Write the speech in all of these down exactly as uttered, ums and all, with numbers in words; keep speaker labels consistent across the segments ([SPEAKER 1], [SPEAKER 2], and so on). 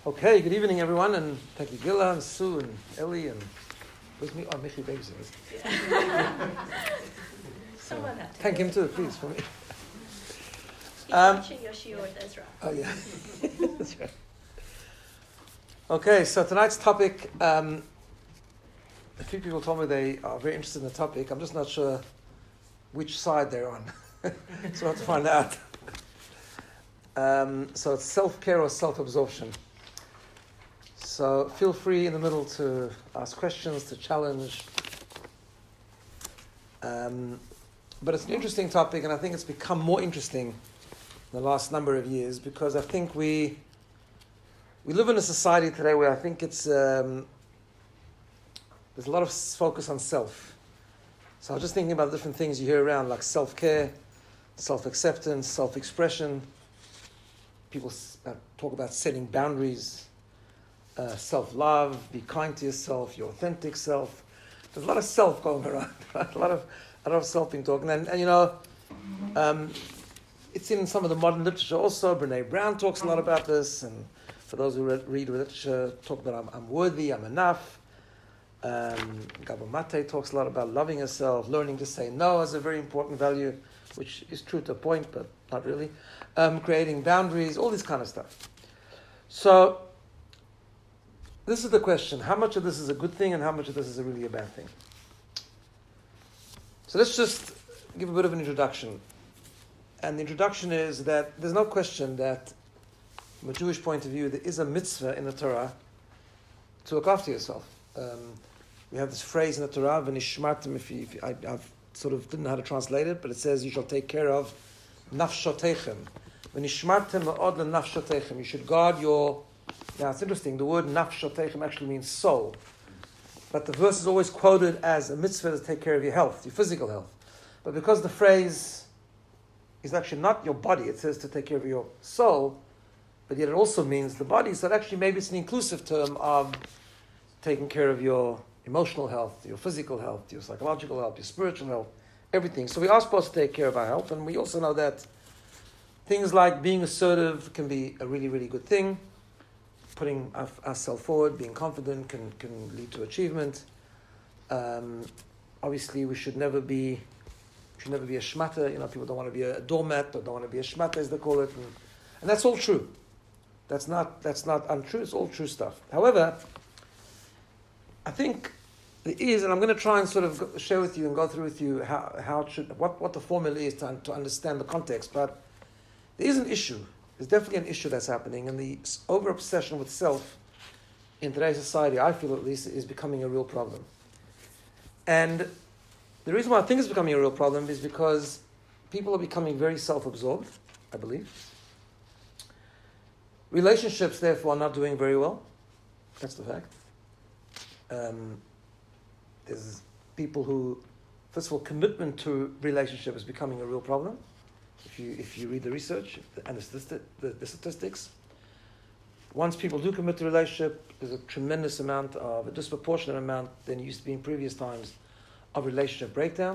[SPEAKER 1] Okay, good evening, everyone, and thank you, Gila and Sue and Ellie and with me. Oh, Michi Baby's
[SPEAKER 2] Yeah. Someone had to
[SPEAKER 1] thank him
[SPEAKER 2] it.
[SPEAKER 1] too, please, for me.
[SPEAKER 2] He's
[SPEAKER 1] Um,
[SPEAKER 2] watching your shiur with Ezra.
[SPEAKER 1] Oh yeah, that's right. Okay, so tonight's topic. Um, a few people told me they are very interested in the topic. I'm just not sure which side they're on, so I have to find out. Um, so it's self-care or self-absorption. So feel free in the middle to ask questions, to challenge. Um, but it's an interesting topic, and I think it's become more interesting in the last number of years because I think we we live in a society today where I think it's um, there's a lot of focus on self. So I was just thinking about the different things you hear around, like self-care, self-acceptance, self-expression. People talk about setting boundaries. Uh, self-love, be kind to yourself, your authentic self. There's a lot of self going around, right? A lot of, a lot of self being talking. And, and you know, um, it's in some of the modern literature also. Brene Brown talks a lot about this. And for those who read, read literature, talk about I'm, I'm worthy, I'm enough. Um, Gabor Mate talks a lot about loving yourself, learning to say no is a very important value, which is true to a point, but not really. Um, creating boundaries, all this kind of stuff. So, this is the question. How much of this is a good thing and how much of this is a really a bad thing? So let's just give a bit of an introduction. And the introduction is that there's no question that from a Jewish point of view, there is a mitzvah in the Torah to look after yourself. Um, we have this phrase in the Torah, v'nishmartem, if you, if you, I I've sort of didn't know how to translate it, but it says you shall take care of nafshotechem. V'nishmartem me'od lenafshotechem. You should guard your... Now, it's interesting. The word nafshotechem actually means soul. But the verse is always quoted as a mitzvah to take care of your health, your physical health. But because the phrase is actually not your body, it says to take care of your soul, but yet it also means the body. So actually maybe it's an inclusive term of taking care of your emotional health, your physical health, your psychological health, your spiritual health, everything. So we are supposed to take care of our health. And we also know that things like being assertive can be a really, really good thing. Putting ourselves forward, being confident can, can lead to achievement. Um, obviously, we should never be should never be a shmata. You know, people don't want to be a doormat or don't want to be a shmata, as they call it, and, and that's all true. That's not that's not untrue. It's all true stuff. However, I think there is, and I'm going to try and sort of go, share with you and go through with you how how it should what what the formula is to to understand the context. But there is an issue. There's definitely an issue that's happening, and the over-obsession with self in today's society, I feel at least, is becoming a real problem. And the reason why I think it's becoming a real problem is because people are becoming very self-absorbed, I believe. Relationships, therefore, are not doing very well. That's the fact. Um, there's people who, first of all, commitment to relationship is becoming a real problem. If you if you read the research and the, statistic, the, the statistics, once people do commit to a relationship, there's a tremendous amount of, a disproportionate amount than used to be in previous times, of relationship breakdown.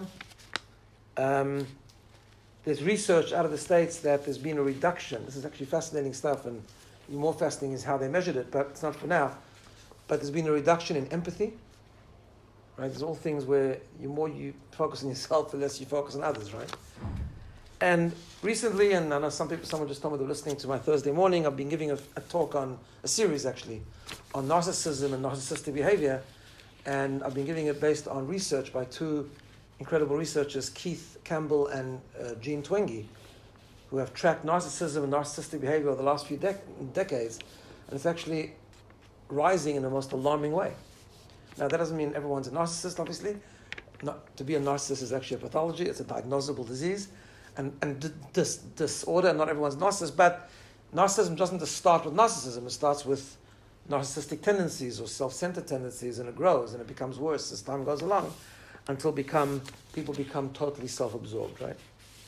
[SPEAKER 1] Um, there's research out of the States that there's been a reduction. This is actually fascinating stuff, and even more fascinating is how they measured it, but it's not for now. But there's been a reduction in empathy. Right? There's all things where the more you focus on yourself, the less you focus on others, right? And recently, and I know some people, someone just told me they were listening to my Thursday morning, I've been giving a, a talk on, a series actually, on narcissism and narcissistic behavior. And I've been giving it based on research by two incredible researchers, Keith Campbell and uh, Jean Twenge, who have tracked narcissism and narcissistic behavior over the last few dec- decades. And it's actually rising in the most alarming way. Now, that doesn't mean everyone's a narcissist, obviously. Not, to be a narcissist is actually a pathology. It's a diagnosable disease. And, and dis, disorder, not everyone's narcissist, but narcissism doesn't just start with narcissism. It starts with narcissistic tendencies or self-centered tendencies, and it grows and it becomes worse as time goes along until become people become totally self-absorbed, right?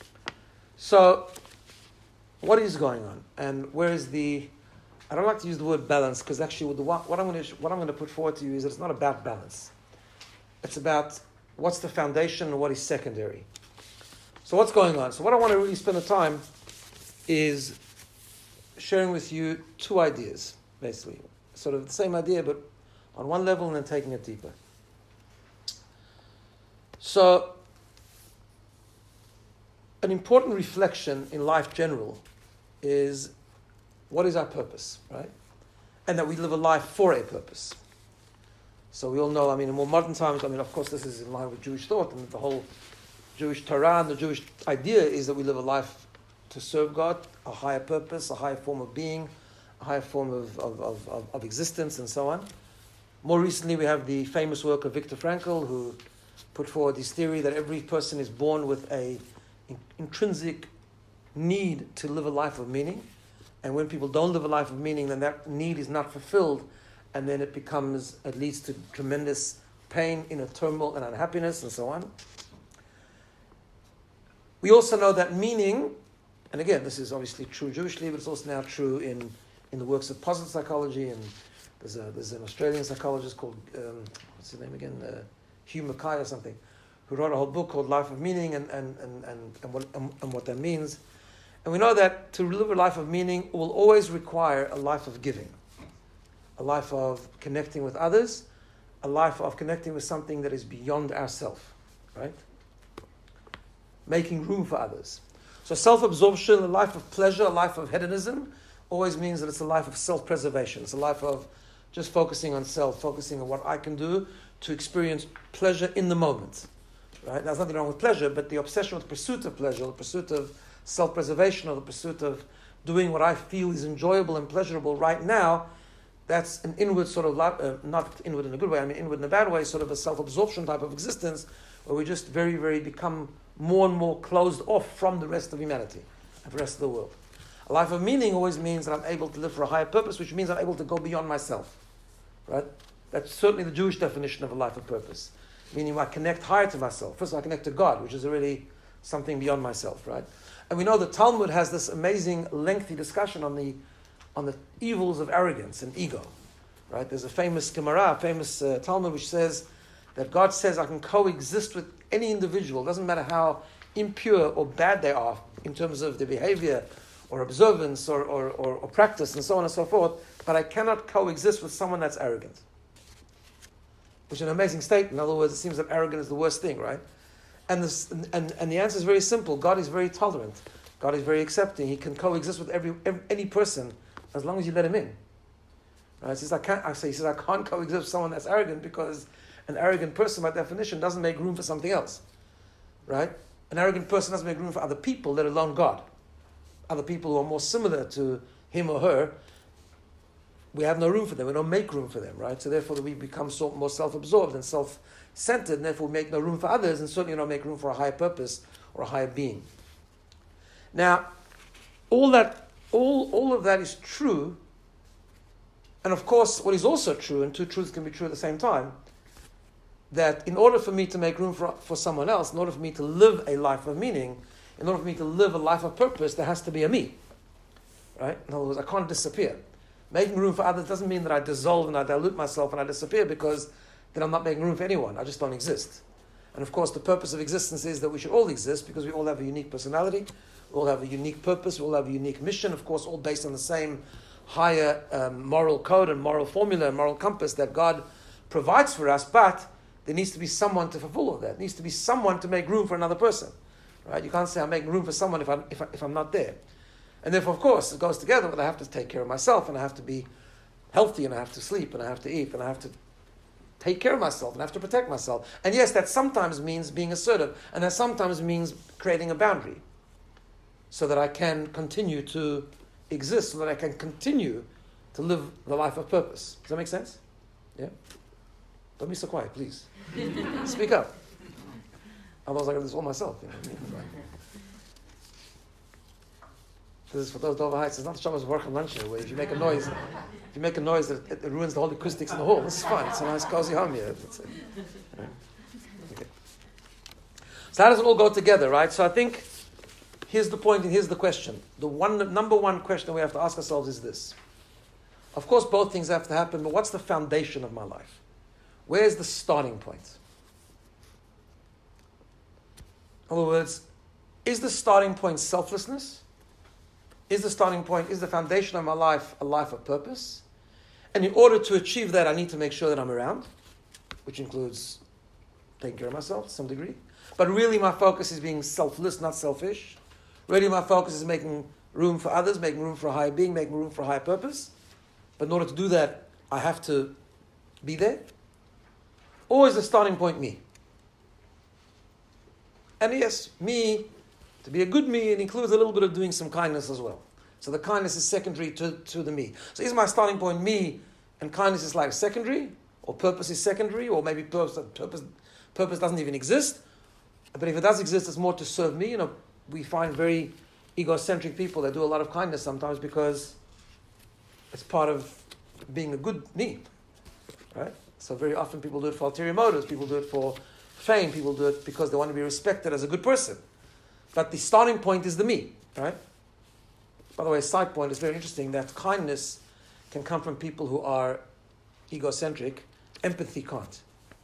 [SPEAKER 1] So, what is going on? And where is the... I don't like to use the word balance because actually with the, what, I'm going to, what I'm going to put forward to you is that it's not about balance. It's about what's the foundation and what is secondary. So what's going on? So what I want to really spend the time is sharing with you two ideas. basically. Sort of the same idea, but on one level and then taking it deeper. So, an important reflection in life general is, what is our purpose, right? And that we live a life for a purpose. So we all know, I mean, in more modern times, I mean, of course, this is in line with Jewish thought, and the whole Jewish Torah and the Jewish idea is that we live a life to serve God, a higher purpose, a higher form of being, a higher form of, of, of, of, of existence, and so on. More recently, we have the famous work of Viktor Frankl, who put forward this theory that every person is born with a in- intrinsic need to live a life of meaning. And when people don't live a life of meaning, then that need is not fulfilled, and then it becomes, it leads to tremendous pain, inner turmoil, and unhappiness, and so on. We also know that meaning, and again, this is obviously true Jewishly, but it's also now true in, in the works of positive psychology, and there's a, there's an Australian psychologist called, um, what's his name again, uh, Hugh Mackay or something, who wrote a whole book called Life of Meaning, and, and, and, and, and, what, and, and what that means. And we know that to live a life of meaning will always require a life of giving, a life of connecting with others, a life of connecting with something that is beyond ourselves, right? Making room for others. So self-absorption, a life of pleasure, a life of hedonism, always means that it's a life of self-preservation. It's a life of just focusing on self, focusing on what I can do to experience pleasure in the moment, right? There's nothing wrong with pleasure, but the obsession with the pursuit of pleasure, the pursuit of self-preservation, or the pursuit of doing what I feel is enjoyable and pleasurable right now, that's an inward sort of, uh, not inward in a good way, I mean inward in a bad way, sort of a self-absorption type of existence, where we just very, very become more and more closed off from the rest of humanity and the rest of the world. A life of meaning always means that I'm able to live for a higher purpose, which means I'm able to go beyond myself, right? That's certainly the Jewish definition of a life of purpose, meaning I connect higher to myself. First of all, I connect to God, which is already something beyond myself, right? And we know the Talmud has this amazing, lengthy discussion on the on the evils of arrogance and ego, right? There's a famous Gemara, a famous uh, Talmud, which says that God says I can coexist with any individual. It doesn't matter how impure or bad they are in terms of their behavior or observance or, or, or, or practice and so on and so forth, but I cannot coexist with someone that's arrogant. Which is an amazing statement. In other words, it seems that arrogant is the worst thing, right? And, this, and, and the answer is very simple. God is very tolerant. God is very accepting. He can coexist with every, every any person as long as you let him in. Right? He says, I can't, I say, he says, I can't coexist with someone that's arrogant because an arrogant person, by definition, doesn't make room for something else. Right? An arrogant person doesn't make room for other people, let alone God. Other people who are more similar to him or her, we have no room for them. We don't make room for them, right? So therefore we become so more self-absorbed and self-centered, and therefore we make no room for others, and certainly don't make room for a higher purpose or a higher being. Now, all that, all, all of that is true, and of course what is also true, and two truths can be true at the same time, that in order for me to make room for, for someone else, in order for me to live a life of meaning, in order for me to live a life of purpose, there has to be a me. Right? In other words, I can't disappear. Making room for others doesn't mean that I dissolve and I dilute myself and I disappear, because then I'm not making room for anyone. I just don't exist. And of course, the purpose of existence is that we should all exist, because we all have a unique personality, we all have a unique purpose, we all have a unique mission, of course, all based on the same higher um, moral code and moral formula and moral compass that God provides for us, but there needs to be someone to fulfill all that. There needs to be someone to make room for another person. Right? You can't say I'm making room for someone if I'm, if, I, if I'm not there. And therefore, of course, it goes together, but I have to take care of myself, and I have to be healthy, and I have to sleep, and I have to eat, and I have to take care of myself, and I have to protect myself. And yes, that sometimes means being assertive, and that sometimes means creating a boundary so that I can continue to exist, so that I can continue to live the life of purpose. Does that make sense? Yeah? Don't be so quiet, please. Speak up. Otherwise I can do this all myself. You know? This is for those Dover Heights. It's not the Shabbos work and lunch here, where if you make a noise, if you make a noise, that it, it ruins the whole acoustics in the hall. This is fine. It's a nice cozy home here. That's it. Right. Okay. So how does it all go together, right? So I think here's the point and here's the question. The one, the number one question we have to ask ourselves is this. Of course, both things have to happen, but what's the foundation of my life? Where's the starting point? In other words, is the starting point selflessness? Is the starting point, is the foundation of my life a life of purpose? And in order to achieve that, I need to make sure that I'm around, which includes taking care of myself to some degree. But really my focus is being selfless, not selfish. Really my focus is making room for others, making room for a higher being, making room for a higher purpose. But in order to do that, I have to be there. Or is the starting point me? And yes, me, to be a good me, it includes a little bit of doing some kindness as well. So the kindness is secondary to, to the me. So is my starting point me, and kindness is like secondary, or purpose is secondary, or maybe purpose, purpose, purpose doesn't even exist. But if it does exist, it's more to serve me. You know, we find very egocentric people that do a lot of kindness sometimes because it's part of being a good me, right? So very often people do it for ulterior motives. People do it for fame. People do it because they want to be respected as a good person. But the starting point is the me, right? By the way, a side point is very interesting that kindness can come from people who are egocentric. Empathy can't.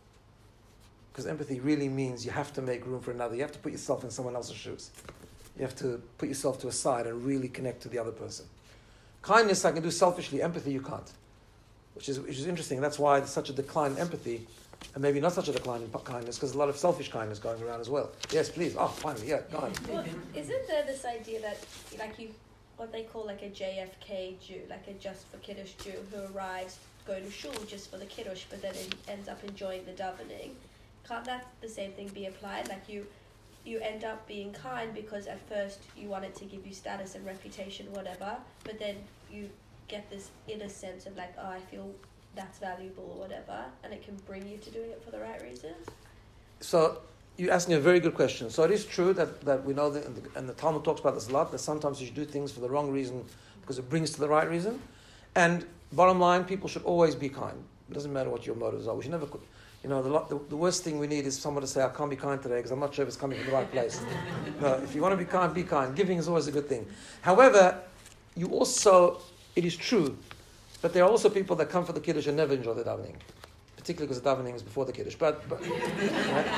[SPEAKER 1] Because empathy really means you have to make room for another. You have to put yourself in someone else's shoes. You have to put yourself to a side and really connect to the other person. Kindness I can do selfishly. Empathy you can't. Which is which is interesting. That's why there's such a decline in empathy, and maybe not such a decline in kindness, because there's a lot of selfish kindness going around as well. Yes, please. Oh, finally, yeah, go on.
[SPEAKER 2] Well, isn't there this idea that, like you, what they call like a J F K Jew, like a just for Kiddush Jew, who arrives, go to shul just for the Kiddush, but then it ends up enjoying the davening? Can't that the same thing be applied? Like you, you end up being kind because at first you want it to give you status and reputation, whatever, but then you get this inner sense of like, oh, I feel that's valuable or whatever, and it can bring you to doing it for the right reasons.
[SPEAKER 1] So you're asking a very good question. So it is true that, that we know that, and the, and the Talmud talks about this a lot, that sometimes you should do things for the wrong reason because it brings to the right reason. And bottom line, people should always be kind. It doesn't matter what your motives are. We should never, you know, the, the, the worst thing we need is someone to say, I can't be kind today because I'm not sure if it's coming from the right place. No, if you want to be kind, be kind. Giving is always a good thing. However, you also, it is true, but there are also people that come for the Kiddush and never enjoy the davening, particularly because the davening is before the Kiddush. But, but right?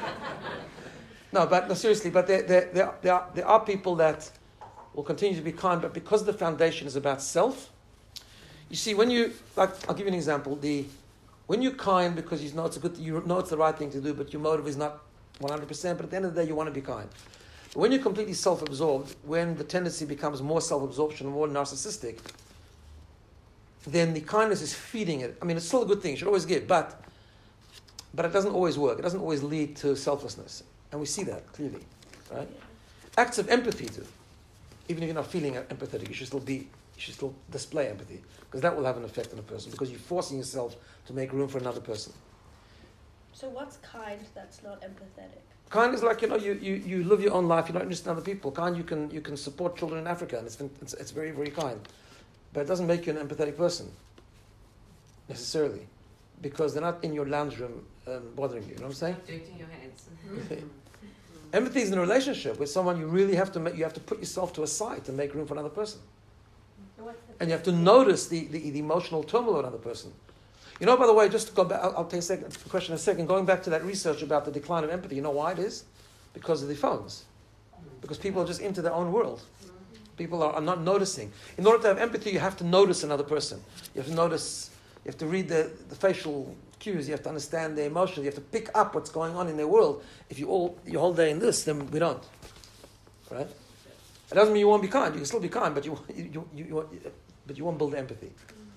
[SPEAKER 1] No, but no, seriously, but there, there, there, there, are, there are people that will continue to be kind, but because the foundation is about self, you see, when you, like, I'll give you an example, the, when you're kind because you know it's a good, you know it's the right thing to do, but your motive is not one hundred percent, but at the end of the day, you want to be kind. But when you're completely self-absorbed, when the tendency becomes more self-absorption, more narcissistic, then the kindness is feeding it. I mean, it's still a good thing. You should always give, but but it doesn't always work. It doesn't always lead to selflessness. And we see that clearly, right? Acts of empathy too. Even if you're not feeling empathetic, you should still be, you should still display empathy, because that will have an effect on a person, because you're forcing yourself to make room for another person.
[SPEAKER 2] So what's kind that's not empathetic?
[SPEAKER 1] Kind is like, you know, you, you, you live your own life, you're not interested in other people. Kind, you can you can support children in Africa, and it's, it's, it's very, very kind. But it doesn't make you an empathetic person, necessarily, because they're not in your lounge room um, bothering you. You know what I'm saying?
[SPEAKER 3] Dirty your hands.
[SPEAKER 1] Empathy is in a relationship with someone you really have to make, you have to put yourself to a side to make room for another person. And you have to notice the, the, the emotional turmoil of another person. You know, by the way, just to go back, I'll, I'll take a second, a question in a second, going back to that research about the decline of empathy, you know why it is? Because of the phones. Because people are just into their own world. People are, are not noticing. In order to have empathy, you have to notice another person. You have to notice, you have to read the, the facial cues, you have to understand their emotions, you have to pick up what's going on in their world. If you all your whole day in this, then we don't. Right? It doesn't mean you won't be kind. You can still be kind, but you you you, you, you but you won't build empathy.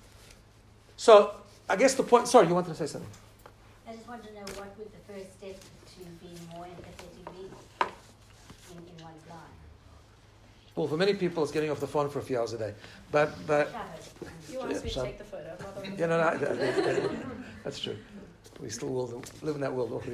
[SPEAKER 1] So I guess the point. Sorry, you wanted to say something.
[SPEAKER 4] I just want to know what would the first step to being more empathetic be in, in one's life.
[SPEAKER 1] Well, for many people, it's getting off the phone for a few hours a day. But but
[SPEAKER 2] You want
[SPEAKER 1] Yeah,
[SPEAKER 2] us to
[SPEAKER 1] so-
[SPEAKER 2] take the photo? Mother.
[SPEAKER 1] yeah, no, no, no, no, no, that's true. We still will live in that world, don't we?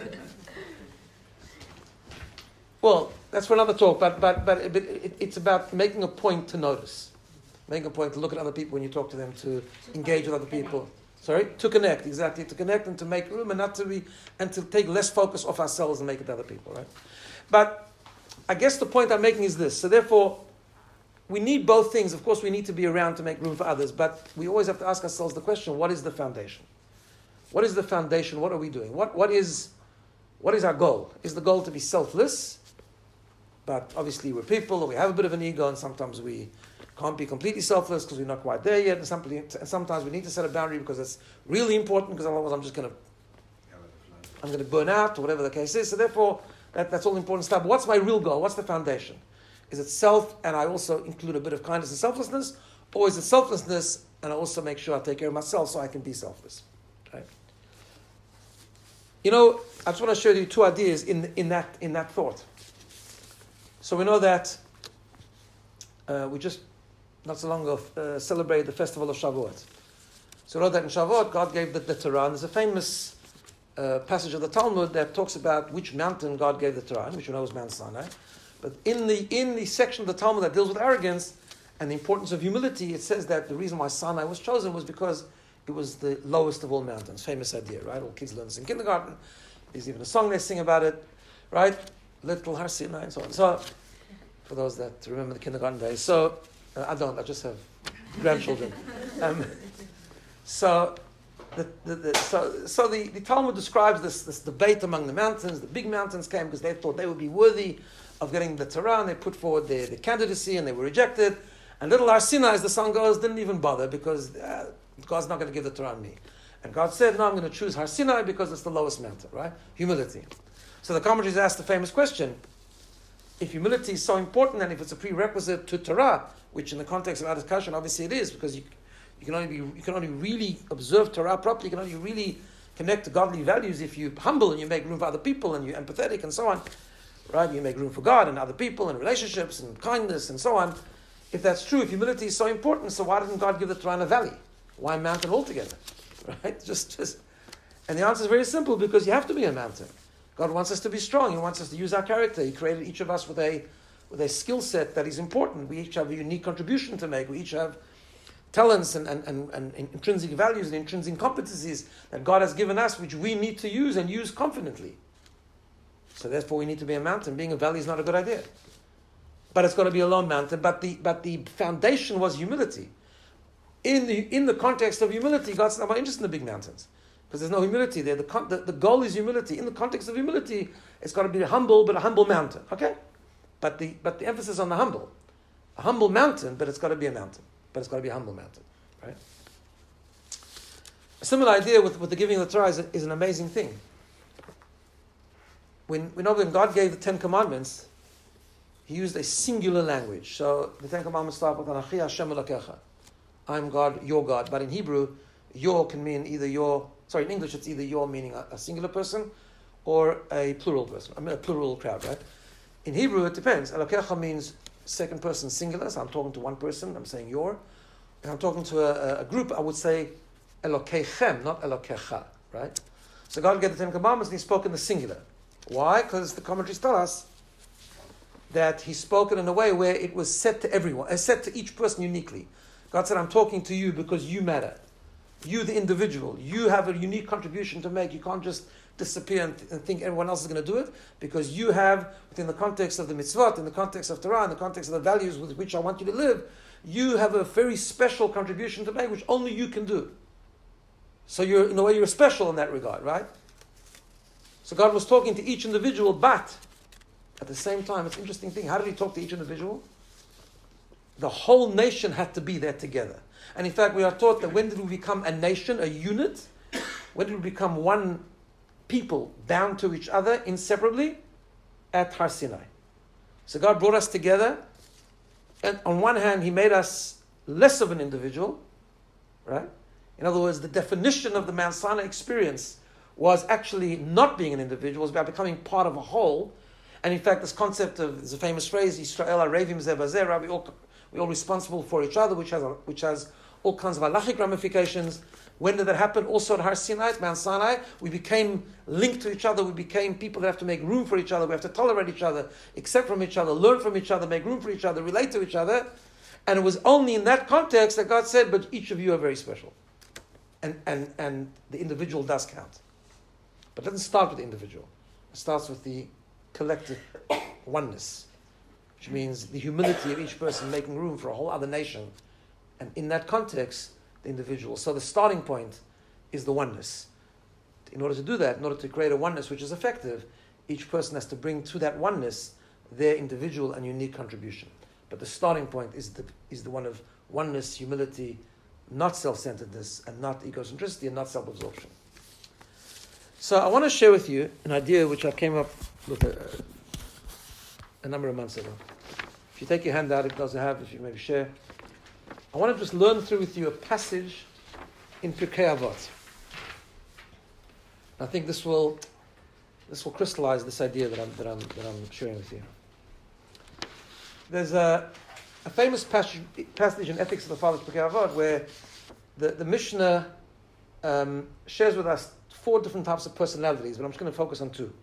[SPEAKER 1] Well, that's for another talk. But but but it, it, it's about making a point to notice, making a point to look at other people when you talk to them, to engage with other people. Sorry, to connect, exactly, to connect and to make room, and not to be, and to take less focus off ourselves and make it to other people, right? But I guess the point I'm making is this. So therefore, we need both things. Of course, we need to be around to make room for others, but we always have to ask ourselves the question: what is the foundation? What is the foundation? What are we doing? What what is what is our goal? Is the goal to be selfless? But obviously, we're people, we have a bit of an ego, and sometimes we Can't be completely selfless because we're not quite there yet. And simply- and sometimes we need to set a boundary because it's really important, because otherwise I'm just going to I'm going to burn out, or whatever the case is. So therefore, that, that's all important stuff. But what's my real goal? What's the foundation? Is it self, and I also include a bit of kindness and selflessness? Or is it selflessness, and I also make sure I take care of myself so I can be selfless? Right? You know, I just want to show you two ideas in, in, that, in that thought. So we know that uh, we just, not so long ago, uh, celebrated the festival of Shavuot. So we know that in Shavuot, God gave the, the Torah, and there's a famous Uh, passage of the Talmud that talks about which mountain God gave the Torah, which we know is Mount Sinai. But in the in the section of the Talmud that deals with arrogance and the importance of humility, it says that the reason why Sinai was chosen was because it was the lowest of all mountains. Famous idea, right? All kids learn this in kindergarten. There's even a song they sing about it, right? Little Har Sinai and so on. So, for those that remember the kindergarten days. So, uh, I don't, I just have grandchildren. Um, so, The, the, the, so so the, the Talmud describes this, this debate among the mountains. The big mountains came because they thought they would be worthy of getting the Torah, and they put forward their, their candidacy, and they were rejected. And little Har Sinai, as the song goes, didn't even bother because uh, God's not going to give the Torah to me. And God said, no, I'm going to choose Har Sinai because it's the lowest mountain, right? Humility. So the commentaries asked the famous question, if humility is so important, and if it's a prerequisite to Torah, which in the context of our discussion, obviously it is, because you You can only be, you can only really observe Torah properly. You can only really connect to godly values if you're humble and you make room for other people and you're empathetic and so on, right? You make room for God and other people and relationships and kindness and so on. If that's true, if humility is so important, so why didn't God give the Torah in a valley? Why a mountain altogether, right? Just, just, and the answer is very simple, because you have to be a mountain. God wants us to be strong. He wants us to use our character. He created each of us with a, with a skill set that is important. We each have a unique contribution to make. We each have talents and, and, and, and intrinsic values and intrinsic competencies that God has given us, which we need to use and use confidently. So therefore we need to be a mountain. Being a valley is not a good idea. But it's got to be a low mountain. But the but the foundation was humility. In the in the context of humility, God's not interested in the big mountains, because there's no humility there. The, the, the goal is humility. In the context of humility, it's got to be humble, but a humble mountain. Okay? But the but the emphasis on the humble. A humble mountain, but it's got to be a mountain. But it's got to be a humble mountain, right? A similar idea with, with the giving of the Torah is, a, is an amazing thing. When we know when God gave the Ten Commandments, He used a singular language. So the Ten Commandments start with Anachi Hashem Elokecha. I'm God, your God. But in Hebrew, your can mean either your, sorry, in English it's either your meaning a, a singular person or a plural person. I mean a plural crowd, right? In Hebrew it depends. Elokecha means second person singular, so I'm talking to one person, I'm saying your. And I'm talking to a, a group, I would say Elokechem, not Elokecha, right? So God gave the Ten Commandments and He spoke in the singular. Why? Because the commentaries tell us that He spoke it in a way where it was said to everyone, uh, said to each person uniquely. God said, I'm talking to you because you matter. You, the individual, you have a unique contribution to make. You can't just disappear and, th- and think everyone else is going to do it, because you have, within the context of the mitzvot, in the context of Torah, in the context of the values with which I want you to live, you have a very special contribution to make, which only you can do. So you're, in a way, you're special in that regard, right? So God was talking to each individual, but at the same time, it's an interesting thing. How did He talk to each individual? The whole nation had to be there together. And in fact, we are taught that when did we become a nation, a unit? When did we become one people bound to each other inseparably? At Har Sinai. So God brought us together, and on one hand, He made us less of an individual, right? In other words, the definition of the Mount Sinai experience was actually not being an individual, it was about becoming part of a whole. And in fact, this concept of, there's a famous phrase, Yisrael Arevim Zeh Bazeh, we all we're all responsible for each other, which has which has all kinds of halachic ramifications. When did that happen? Also at Har Sinai, at Mount Sinai, we became linked to each other. We became people that have to make room for each other. We have to tolerate each other, accept from each other, learn from each other, make room for each other, relate to each other. And it was only in that context that God said, but each of you are very special. And, and, and the individual does count. But it doesn't start with the individual. It starts with the collective oneness, which means the humility of each person making room for a whole other nation. And in that context, the individual. So the starting point is the oneness. In order to do that, in order to create a oneness which is effective, each person has to bring to that oneness their individual and unique contribution. but the starting point is the is the one of oneness, humility, not self-centeredness, and not egocentricity, and not self-absorption. So I want to share with you an idea which I came up with a, a number of months ago. If you take your hand out, it doesn't have, if you maybe share. I want to just learn through with you a passage in Pirkei Avot. I think this will this will crystallize this idea that I'm that I'm that I'm sharing with you. There's a a famous passage, passage in Ethics of the Fathers Pirkei Avot where the, the Mishnah um, shares with us four different types of personalities, but I'm just going to focus on two.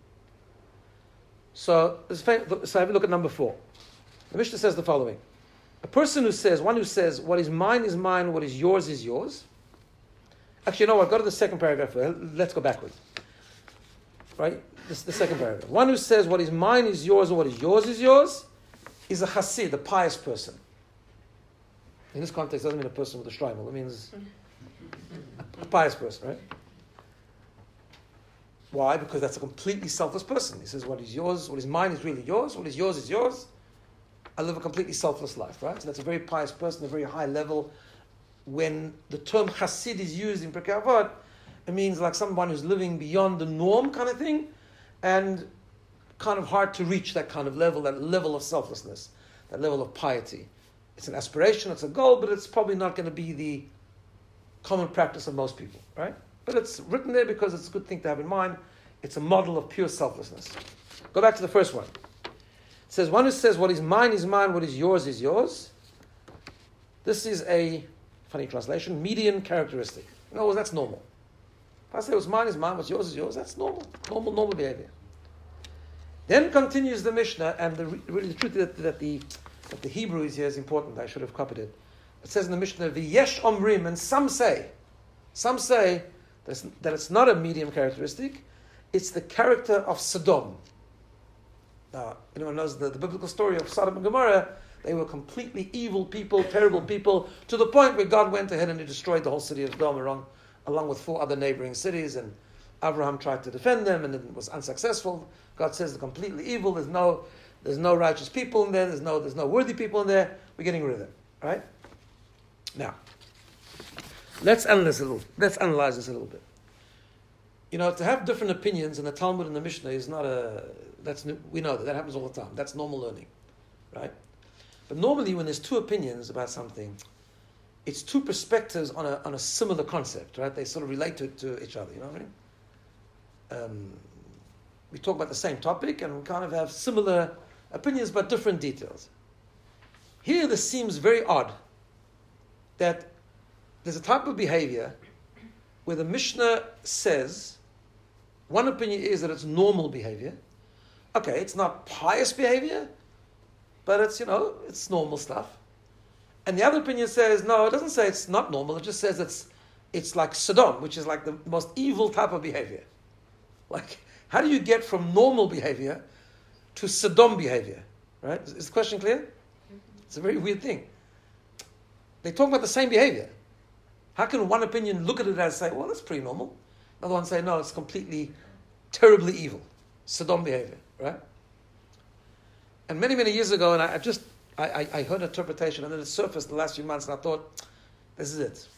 [SPEAKER 1] So, so have a look at number four. The Mishnah says the following. A person who says, one who says, what is mine is mine, what is yours is yours. Actually, you know what, go to the second paragraph. Let's go backwards. Right? This is the second paragraph. One who says, what is mine is yours, and what is yours is yours, is a chassid, a pious person. In this context, it doesn't mean a person with a shtreimel. It means a pious person, right? Why? Because that's a completely selfless person. He says, what is yours, what is mine is really yours, what is yours is yours. I live a completely selfless life, right? So that's a very pious person, a very high level. When the term chassid is used in Pirkei Avot, it means like someone who's living beyond the norm kind of thing, and kind of hard to reach that kind of level, that level of selflessness, that level of piety. It's an aspiration, it's a goal, but it's probably not going to be the common practice of most people, right? But it's written there because it's a good thing to have in mind. It's a model of pure selflessness. Go back to the first one. It says, one who says, what is mine is mine, what is yours is yours. This is a, funny translation, median characteristic. In other words, that's normal. If I say what's mine is mine, what's yours is yours, that's normal. Normal, normal behavior. Then continues the Mishnah, and the, really the truth is that, that, the, that the Hebrew is here is important. I should have copied it. It says in the Mishnah, V'yesh omrim, and some say, some say that it's, that it's not a medium characteristic, it's the character of Sodom. Now, anyone knows the, the biblical story of Sodom and Gomorrah? They were completely evil people, terrible people, to the point where God went ahead and he destroyed the whole city of Sodom along, along with four other neighboring cities, and Abraham tried to defend them and it was unsuccessful. God says they're completely evil. There's no, there's no righteous people in there. There's no, there's no worthy people in there. We're getting rid of them. Right? Now, let's analyze a little. Let's analyze this a little bit. You know, to have different opinions in the Talmud and the Mishnah is not a. That's we know that that happens all the time. That's normal learning, right? But normally, when there's two opinions about something, it's two perspectives on a on a similar concept, right? They sort of relate to, to each other. You know what I mean? Um, we talk about the same topic and we kind of have similar opinions but different details. Here this seems very odd that there's a type of behavior where the Mishnah says one opinion is that it's normal behavior. Okay, it's not pious behavior, but it's, you know, it's normal stuff. And the other opinion says, no, it doesn't say it's not normal, it just says it's it's like Sodom, which is like the most evil type of behavior. Like, how do you get from normal behavior to Sodom behavior? Right? Is, is the question clear? It's a very weird thing. They talk about the same behavior. How can one opinion look at it and say, well, that's pretty normal? Another one say, no, it's completely, terribly evil. Sodom behavior, right? And many, many years ago, and I, I just, I, I, I heard an interpretation, and then it surfaced the last few months, and I thought, this is it.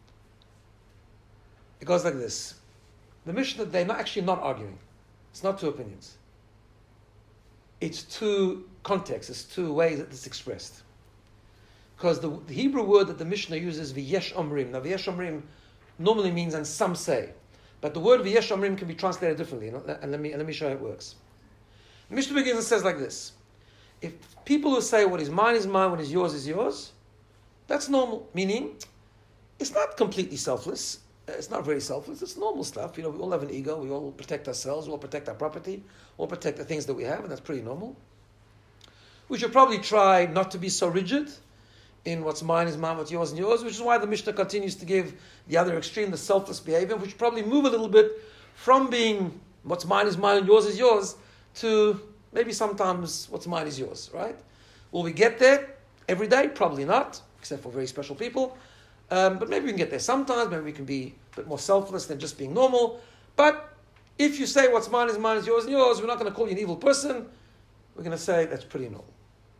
[SPEAKER 1] It goes like this. The Mishnah, they're not actually not arguing. It's not two opinions. It's two contexts. It's two ways that it's expressed. Because the, the Hebrew word that the Mishnah uses, v'yesh omrim. Now, v'yesh omrim normally means, and some say, but the word v'yesh omrim can be translated differently. And let me and let me show how it works. The Mishnah begins and says like this: if people who say what is mine is mine, what is yours is yours, that's normal. Meaning, it's not completely selfless. It's not very selfless. It's normal stuff. You know, we all have an ego. We all protect ourselves. We all protect our property. We all protect the things that we have, and that's pretty normal. We should probably try not to be so rigid in what's mine is mine, what's yours is yours, which is why the Mishnah continues to give the other extreme, the selfless behavior, which should probably move a little bit from being what's mine is mine and yours is yours to maybe sometimes what's mine is yours, right? Will we get there every day? Probably not, except for very special people. Um, but maybe we can get there sometimes. Maybe we can be a bit more selfless than just being normal. But if you say what's mine is mine is yours and yours, we're not going to call you an evil person. We're going to say that's pretty normal.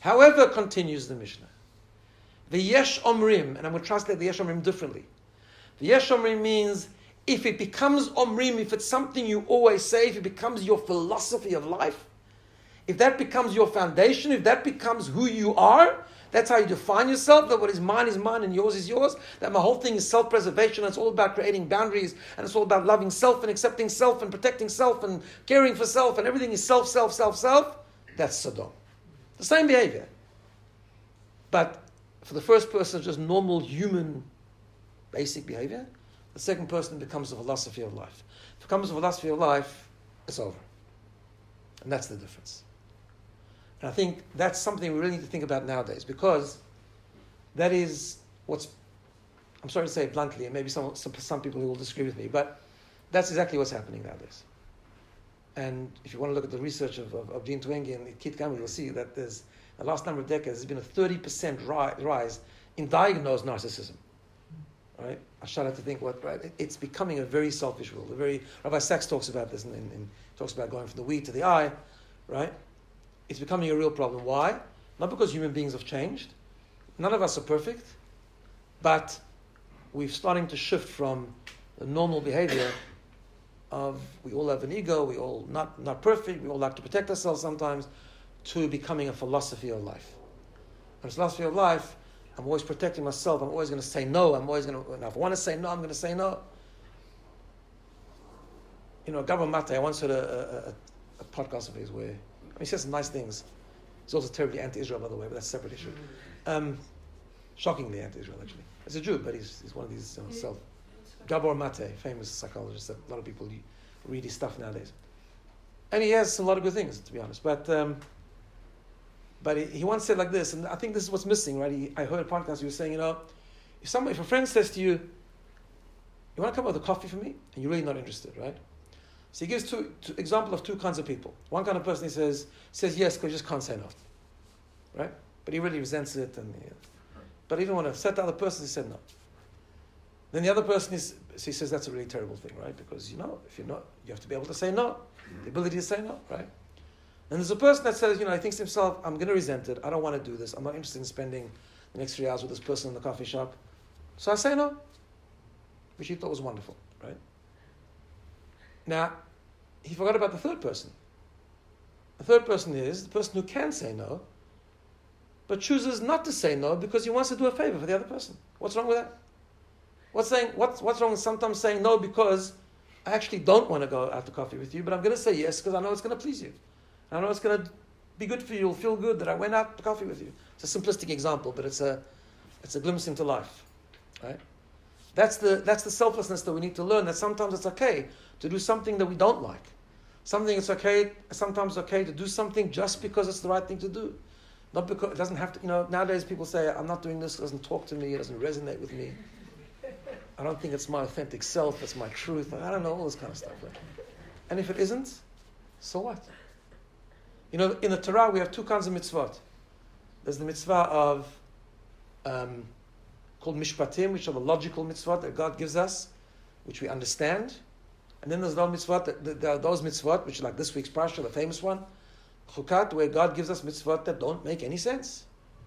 [SPEAKER 1] However, continues the Mishnah, the Yesh Omrim, and I'm going to translate the Yesh Omrim differently. The Yesh Omrim means if it becomes Omrim, if it's something you always say, if it becomes your philosophy of life, if that becomes your foundation, if that becomes who you are, that's how you define yourself, that what is mine is mine and yours is yours, that my whole thing is self-preservation, and it's all about creating boundaries, and it's all about loving self and accepting self and protecting self and caring for self, and everything is self, self, self, self, that's Sodom. The same behavior. But for the first person, it's just normal human basic behavior. The second person becomes a philosophy of life. If it becomes a philosophy of life, it's over. And that's the difference. And I think that's something we really need to think about nowadays, because that is what's, I'm sorry to say it bluntly, and maybe some, some, some people who will disagree with me, but that's exactly what's happening nowadays. And if you want to look at the research of, of, of Jean Twenge and Keith Campbell, you'll see that there's, in the last number of decades, there's been a thirty percent ri- rise in diagnosed narcissism. Right? I shudder to think what, right? It's becoming a very selfish world. A very, Rabbi Sachs talks about this, and, and, and talks about going from the we to the I, right? It's becoming a real problem. Why? Not because human beings have changed. None of us are perfect, but we're starting to shift from the normal behavior of we all have an ego, we all not not perfect, we all like to protect ourselves sometimes, to becoming a philosophy of life. And a philosophy of life, I'm always protecting myself, I'm always going to say no, I'm always going to, if I want to say no, I'm going to say no. You know, Gabor Mate, I once heard a, a, a podcast of his where, I mean, he says some nice things. He's also terribly anti-Israel, by the way, but that's a separate issue. Um, shockingly anti-Israel, actually. He's a Jew, but he's, he's one of these you know, self... Gabor Mate, famous psychologist that a lot of people read his stuff nowadays. And he has a lot of good things, to be honest. But um, but he, he once said like this, and I think this is what's missing, right? He, I heard a podcast, he was saying, you know, if somebody, if a friend says to you, you want to come out with a coffee for me? And you're really not interested, right? So he gives two, two example of two kinds of people. One kind of person, he says, says yes, because he just can't say no. Right? But he really resents it. and he, But even when I said to the other person, he said no. Then the other person is, so he says that's a really terrible thing, right? Because, you know, if you're not, you have to be able to say no. The ability to say no, right? And there's a person that says, you know, he thinks to himself, I'm going to resent it. I don't want to do this. I'm not interested in spending the next three hours with this person in the coffee shop. So I say no, which he thought was wonderful, right? Now, he forgot about the third person. The third person is the person who can say no, but chooses not to say no because he wants to do a favor for the other person. What's wrong with that? What's saying? What's what's wrong with sometimes saying no because I actually don't want to go out to coffee with you, but I'm going to say yes because I know it's going to please you. I know it's going to be good for you. You'll feel good that I went out to coffee with you. It's a simplistic example, but it's a it's a glimpse into life, right? That's the that's the selflessness that we need to learn. That sometimes it's okay to do something that we don't like. Something it's okay. Sometimes it's okay to do something just because it's the right thing to do, not because it doesn't have to. You know, nowadays people say I'm not doing this. It doesn't talk to me. It doesn't resonate with me. I don't think it's my authentic self, it's my truth. I don't know, all this kind of stuff. Right? And if it isn't, so what? You know, in the Torah we have two kinds of mitzvot. There's the mitzvah of, um, called mishpatim, which are the logical mitzvot that God gives us, which we understand. And then there's those mitzvot, that, there are those mitzvot, which are like this week's parsha, the famous one, chukat, where God gives us mitzvot that don't make any sense.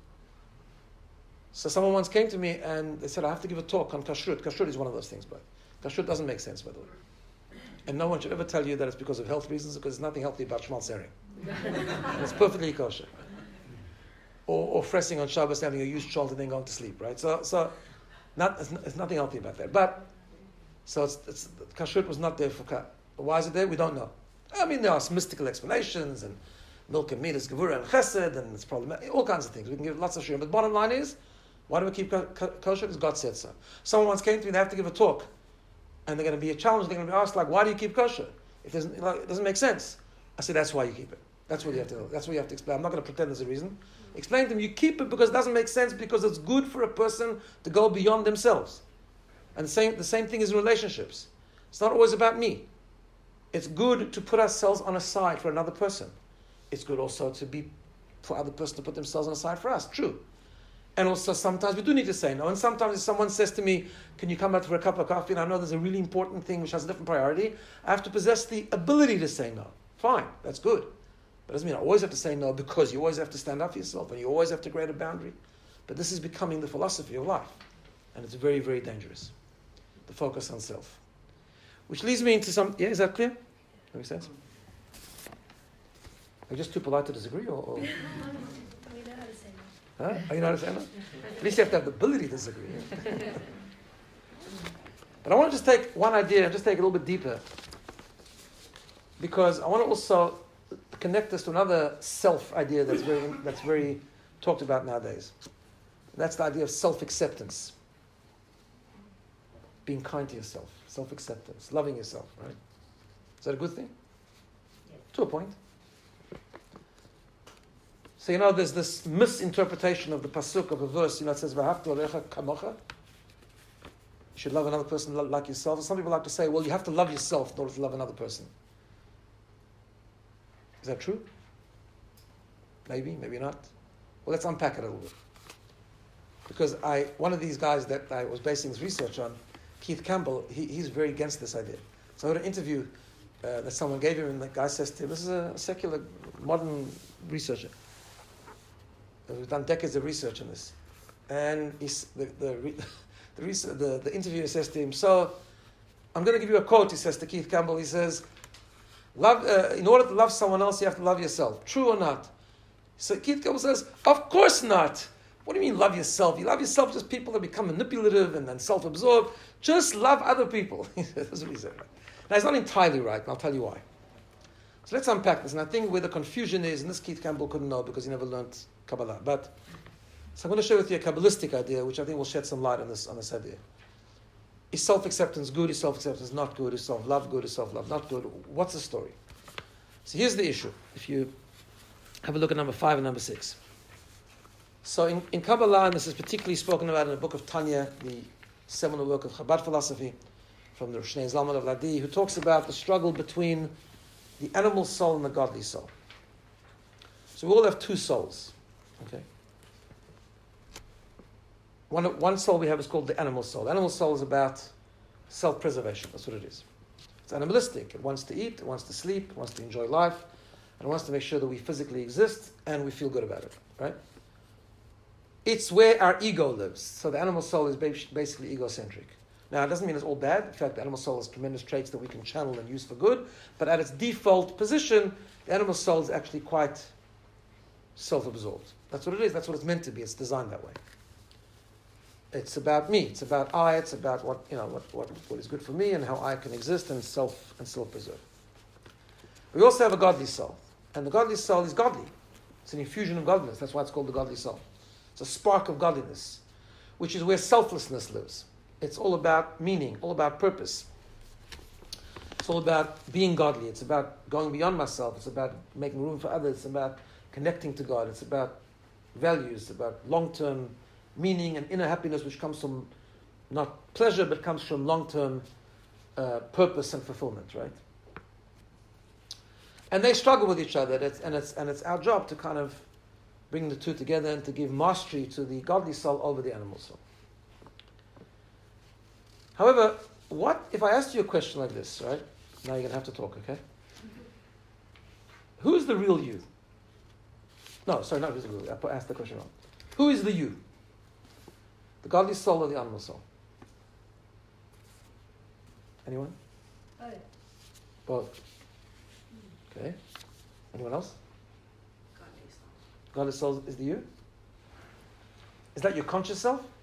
[SPEAKER 1] So someone once came to me and they said, I have to give a talk on kashrut. Kashrut is one of those things, but kashrut doesn't make sense, by the way. And no one should ever tell you that it's because of health reasons, because there's nothing healthy about shmal sering. And it's perfectly kosher. Or, or fressing on Shabbos, having a huge chalt and then going to sleep, right? So, so not, it's, it's nothing healthy about that. But, so it's, it's, kashrut was not there for kat. Why is it there? We don't know. I mean, there are some mystical explanations, and milk and meat is gevura and chesed, and it's problematic, all kinds of things. We can give lots of shiur. But the bottom line is, why do we keep kosher? Because God said so. Someone once came to me, they have to give a talk. And they're going to be a challenge, they're going to be asked, like, why do you keep kosher? If it doesn't, like, it doesn't make sense. I said, that's why you keep it. That's what you have to know. That's what you have to explain. I'm not going to pretend there's a reason. Explain to them, you keep it because it doesn't make sense, because it's good for a person to go beyond themselves. And the same, the same thing is in relationships. It's not always about me. It's good to put ourselves on a side for another person. It's good also to be, for other person to put themselves on a side for us. True. And also sometimes we do need to say no. And sometimes if someone says to me, can you come out for a cup of coffee? And I know there's a really important thing which has a different priority. I have to possess the ability to say no. Fine, that's good. But it doesn't mean I always have to say no, because you always have to stand up for yourself and you always have to create a boundary. But this is becoming the philosophy of life. And it's very, very dangerous. The focus on self. Which leads me into some... Yeah, is that clear? That makes sense? Are you just too polite to disagree? Or, or?
[SPEAKER 2] We know how to say no.
[SPEAKER 1] Huh? Are you know how to say no? At least you have to have the ability to disagree. Yeah? But I want to just take one idea and just take it a little bit deeper. Because I want to also connect this to another self idea that's very that's very talked about nowadays. And that's the idea of self-acceptance. Being kind to yourself. Self-acceptance. Loving yourself, right? Is that a good thing?
[SPEAKER 4] Yes.
[SPEAKER 1] To a point. So, you know, there's this misinterpretation of the pasuk of a verse, you know, it says, V'ahavta l'orecha kamocha. You should love another person like yourself. Some people like to say, well, you have to love yourself in order to love another person. Is that true? Maybe, maybe not. Well, let's unpack it a little bit. Because I, one of these guys that I was basing this research on, Keith Campbell, he, he's very against this idea. So I heard an interview uh, that someone gave him, and the guy says to him, this is a secular, modern researcher. We've done decades of research on this. And he's, the, the, the, research, the, the interviewer says to him, so I'm going to give you a quote, he says to Keith Campbell, he says, love, uh, in order to love someone else, you have to love yourself. True or not? So Keith Campbell says, of course not. What do you mean love yourself? You love yourself, just people that become manipulative and then self-absorbed. Just love other people. That's what he said. Now, he's not entirely right, and I'll tell you why. So let's unpack this. And I think where the confusion is, and this Keith Campbell couldn't know because he never learned Kabbalah. But so I'm going to share with you a Kabbalistic idea, which I think will shed some light on this, on this idea. Is self-acceptance good? Is self-acceptance not good? Is self-love good? Is self-love not good? What's the story? So here's the issue. If you have a look at number five and number six. So in, in Kabbalah, and this is particularly spoken about in the book of Tanya, the seminal work of Chabad philosophy, from the Rosh Zalman of Ladi, who talks about the struggle between the animal soul and the godly soul. So we all have two souls. Okay. One, one soul we have is called the animal soul. The animal soul is about self-preservation. That's what it is. It's animalistic. It wants to eat, it wants to sleep, it wants to enjoy life, and it wants to make sure that we physically exist and we feel good about it. Right? It's where our ego lives. So the animal soul is basically egocentric. Now, it doesn't mean it's all bad. In fact, the animal soul has tremendous traits that we can channel and use for good. But at its default position, the animal soul is actually quite self-absorbed. That's what it is. That's what it's meant to be. It's designed that way. It's about me. It's about I. It's about what you know, what, what, what is good for me and how I can exist and self and self-preserve. We also have a godly soul, and the godly soul is godly. It's an infusion of godliness. That's why it's called the godly soul. It's a spark of godliness, which is where selflessness lives. It's all about meaning, all about purpose. It's all about being godly. It's about going beyond myself. It's about making room for others. It's about connecting to God. It's about values. It's about long-term meaning and inner happiness, which comes from not pleasure, but comes from long-term uh, purpose and fulfillment, right? And they struggle with each other, it's, and, it's, and it's our job to kind of bring the two together and to give mastery to the godly soul over the animal soul. However, what if I asked you a question like this, right? Now you're going to have to talk, okay? Who is the real you? No, sorry, not who's the real you. I asked the question wrong. Who is the you? The godly soul or the animal soul? Anyone?
[SPEAKER 2] Oh.
[SPEAKER 1] Both. Okay. Anyone else?
[SPEAKER 3] Godly soul.
[SPEAKER 1] Godly soul is the you? Is that your conscious self?
[SPEAKER 3] Um,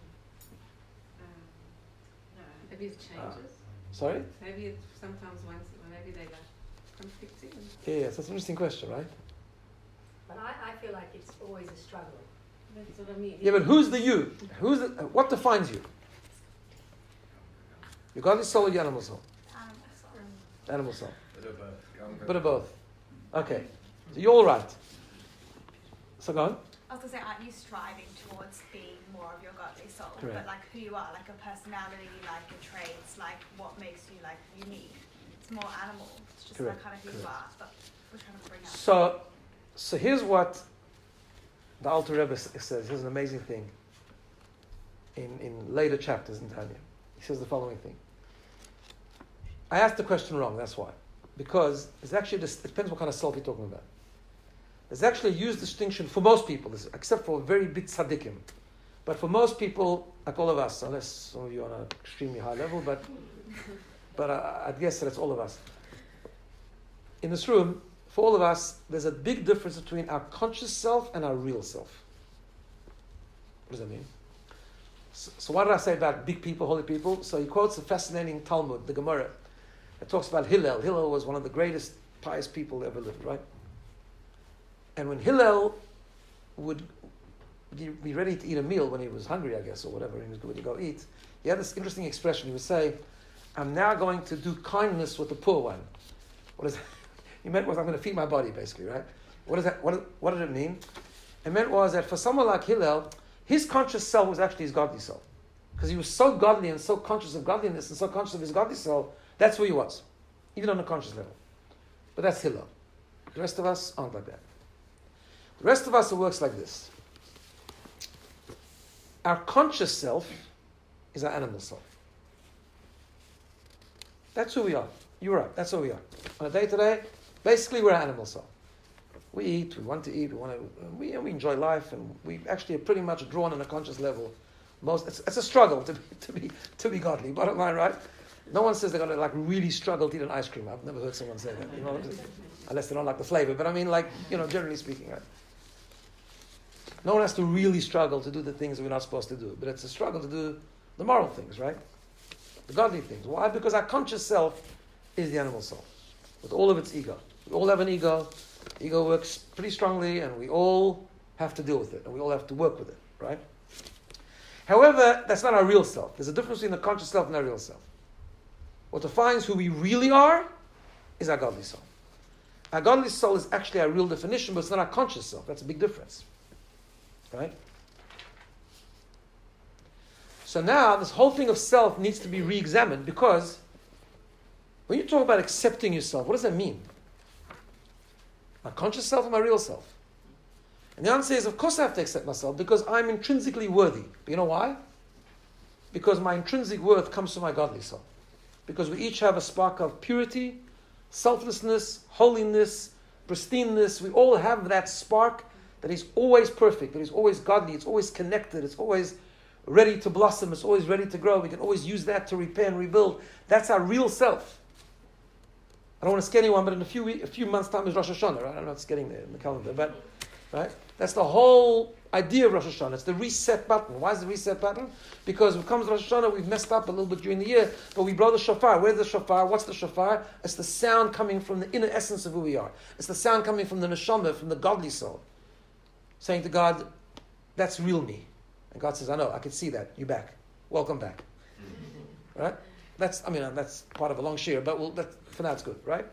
[SPEAKER 3] no. Maybe it changes.
[SPEAKER 1] Sorry?
[SPEAKER 3] Maybe it sometimes once, maybe they like conflicting.
[SPEAKER 1] Yeah, yes, that's an interesting question, right?
[SPEAKER 5] But I, I feel like it's always a struggle.
[SPEAKER 3] That's what I mean.
[SPEAKER 1] Yeah, but who's the you? Who's the, what defines you? Your godly soul or your animal soul? Animal soul.
[SPEAKER 6] Bit of both.
[SPEAKER 1] Bit of both. Okay. So you're all right. So go on.
[SPEAKER 7] I was going to say, aren't you striving towards being more of your godly soul?
[SPEAKER 1] Correct.
[SPEAKER 7] But like who you are, like a personality, like your traits, like what makes you like unique. It's more animal. It's just
[SPEAKER 1] Correct.
[SPEAKER 7] like kind of who
[SPEAKER 1] Correct.
[SPEAKER 7] you are. But we're trying to bring out.
[SPEAKER 1] So, so here's what the Alter Rebbe says. Here's an amazing thing. In, in later chapters in Tanya, he says the following thing. I asked the question wrong, that's why. Because it's actually, just, it depends what kind of self you're talking about. There's actually a used distinction for most people, except for very big tzaddikim. But for most people, like all of us, unless some of you are on an extremely high level, but but I, I'd guess that it's all of us. In this room, for all of us, there's a big difference between our conscious self and our real self. What does that mean? So, so what did I say about big people, holy people? So he quotes a fascinating Talmud, the Gemara. It talks about Hillel. Hillel was one of the greatest pious people that ever lived, right? And when Hillel would be ready to eat a meal when he was hungry, I guess, or whatever, and he was going to go eat, he had this interesting expression. He would say, I'm now going to do kindness with the poor one. What is that? He meant was, I'm going to feed my body, basically, right? What is that? What, what did it mean? It meant was that for someone like Hillel, his conscious self was actually his godly self. Because he was so godly and so conscious of godliness and so conscious of his godly self, that's who he was, even on a conscious level. But that's Hillel. The rest of us aren't like that. The rest of us, it works like this. Our conscious self is our animal self. That's who we are. You're right. That's who we are. On a day-to-day, basically we're an animal self. We eat, we want to eat, we want to, we, we enjoy life, and we actually are pretty much drawn on a conscious level. Most, it's, it's a struggle to be, to be to be godly. Bottom line, right? No one says they're going to like really struggle to eat an ice cream. I've never heard someone say that. You know, unless they don't like the flavor. But I mean, like, you know, generally speaking, right? No one has to really struggle to do the things that we're not supposed to do. But it's a struggle to do the moral things, right? The godly things. Why? Because our conscious self is the animal self, with all of its ego. We all have an ego. Ego works pretty strongly, and we all have to deal with it, and we all have to work with it, right? However, that's not our real self. There's a difference between the conscious self and our real self. What defines who we really are is our godly soul. Our godly soul is actually our real definition, but it's not our conscious self. That's a big difference. Right? So now, this whole thing of self needs to be re-examined, because when you talk about accepting yourself, what does that mean? My conscious self or my real self? And the answer is, of course I have to accept myself, because I'm intrinsically worthy. But you know why? Because my intrinsic worth comes from my godly soul. Because we each have a spark of purity, selflessness, holiness, pristineness. We all have that spark that is always perfect, that is always godly, it's always connected, it's always ready to blossom, it's always ready to grow. We can always use that to repair and rebuild. That's our real self. I don't want to scare anyone, but in a few week, a few months' time is Rosh Hashanah, right? I'm not getting there in the calendar, but right? That's the whole idea of Rosh Hashanah. It's the reset button. Why is the reset button? Because when it comes to Rosh Hashanah, we've messed up a little bit during the year, but we blow the shofar. Where's the shofar? What's the shofar? It's the sound coming from the inner essence of who we are. It's the sound coming from the neshama, from the godly soul, saying to God, that's real me. And God says, I know, I can see that. You're back. Welcome back. Right? That's, I mean, that's part of a long shir, but we'll, that, for now it's good, right?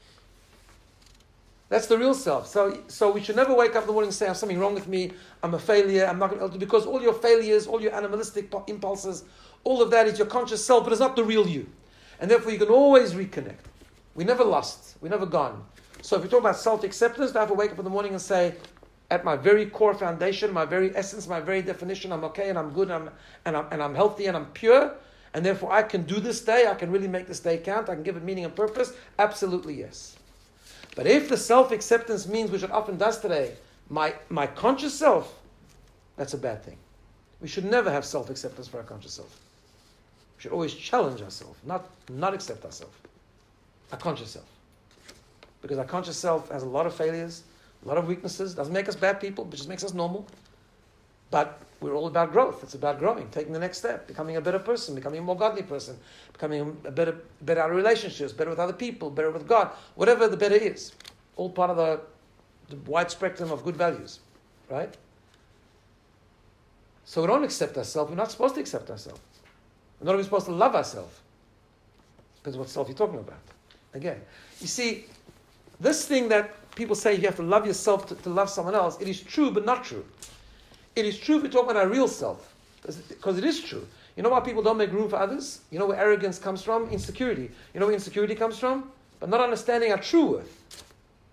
[SPEAKER 1] That's the real self. So, so we should never wake up in the morning and say, "There's something wrong with me. I'm a failure. I'm not going to be able to." Because all your failures, all your animalistic impulses, all of that is your conscious self, but it's not the real you. And therefore, you can always reconnect. We never lost. We never gone. So, if we talk about self-acceptance, I have to wake up in the morning and say, at my very core foundation, my very essence, my very definition, I'm okay and I'm good and I'm and I'm and I'm healthy and I'm pure, and therefore I can do this day. I can really make this day count. I can give it meaning and purpose. Absolutely yes. But if the self-acceptance means, which it often does today, my, my conscious self, that's a bad thing. We should never have self-acceptance for our conscious self. We should always challenge ourselves, not, not accept ourselves. Our conscious self. Because our conscious self has a lot of failures, a lot of weaknesses, doesn't make us bad people, but just makes us normal. But we're all about growth. It's about growing, taking the next step, becoming a better person, becoming a more godly person, becoming a better, better at relationships, better with other people, better with God, whatever the better is. All part of the, the wide spectrum of good values, right? So we don't accept ourselves. We're not supposed to accept ourselves. We're not even supposed to love ourselves. Because what self you're talking about? Again, you see, this thing that people say you have to love yourself to, to love someone else, it is true, but not true. It is true if we talk about our real self, because it is true. You know why people don't make room for others? You know where arrogance comes from? Insecurity. You know where insecurity comes from? But not understanding our true worth.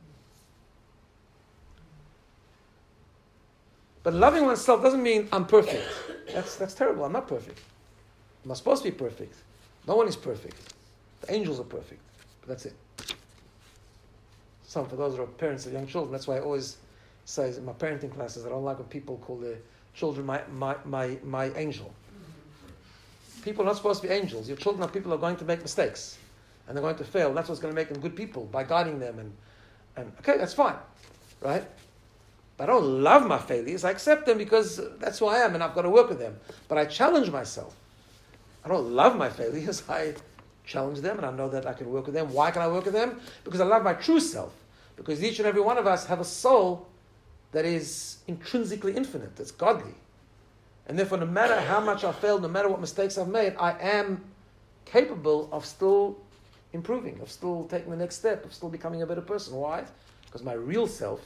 [SPEAKER 1] But loving oneself doesn't mean I'm perfect. That's that's terrible. I'm not perfect. I'm not supposed to be perfect. No one is perfect. The angels are perfect. But that's it. Some, for those who are parents of young children, that's why I always says in my parenting classes, I don't like when people call their children my, my, my, my angel. People are not supposed to be angels. Your children are people who are going to make mistakes. And they're going to fail. That's what's going to make them good people, by guiding them. And, and okay, that's fine. Right? But I don't love my failures. I accept them because that's who I am and I've got to work with them. But I challenge myself. I don't love my failures. I challenge them and I know that I can work with them. Why can I work with them? Because I love my true self. Because each and every one of us have a soul that is intrinsically infinite, that's godly. And therefore, no matter how much I've failed, no matter what mistakes I've made, I am capable of still improving, of still taking the next step, of still becoming a better person. Why? Because my real self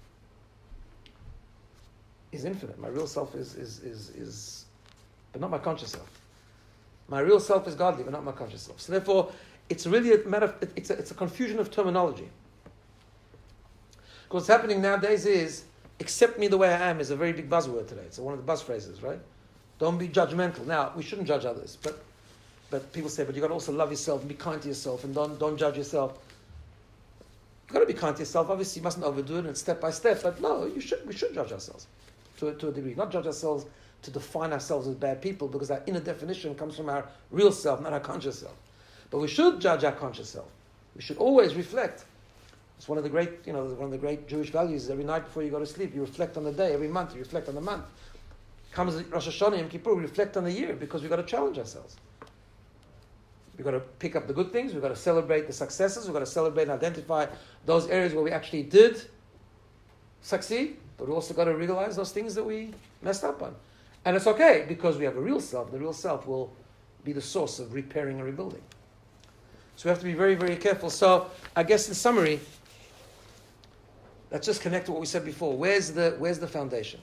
[SPEAKER 1] is infinite. My real self is, is, is, is, but not my conscious self. My real self is godly, but not my conscious self. So therefore, it's really a matter of, it's a, it's a confusion of terminology. Because what's happening nowadays is, accept me the way I am is a very big buzzword today. It's one of the buzz phrases, right? Don't be judgmental. Now, we shouldn't judge others, but but people say, but you've got to also love yourself and be kind to yourself and don't don't judge yourself. You've got to be kind to yourself. Obviously, you mustn't overdo it and step by step, but no, you should we should judge ourselves to a, to a degree. Not judge ourselves to define ourselves as bad people, because our inner definition comes from our real self, not our conscious self. But we should judge our conscious self. We should always reflect. It's one of the great, you know, one of the great Jewish values is every night before you go to sleep, you reflect on the day. Every month, you reflect on the month. Comes Rosh Hashanah, Yom Kippur, we reflect on the year because we've got to challenge ourselves. We've got to pick up the good things. We've got to celebrate the successes. We've got to celebrate and identify those areas where we actually did succeed. But we also got to realize those things that we messed up on. And it's okay because we have a real self. The real self will be the source of repairing and rebuilding. So we have to be very, very careful. So I guess in summary, let's just connect to what we said before. Where's the where's the foundation?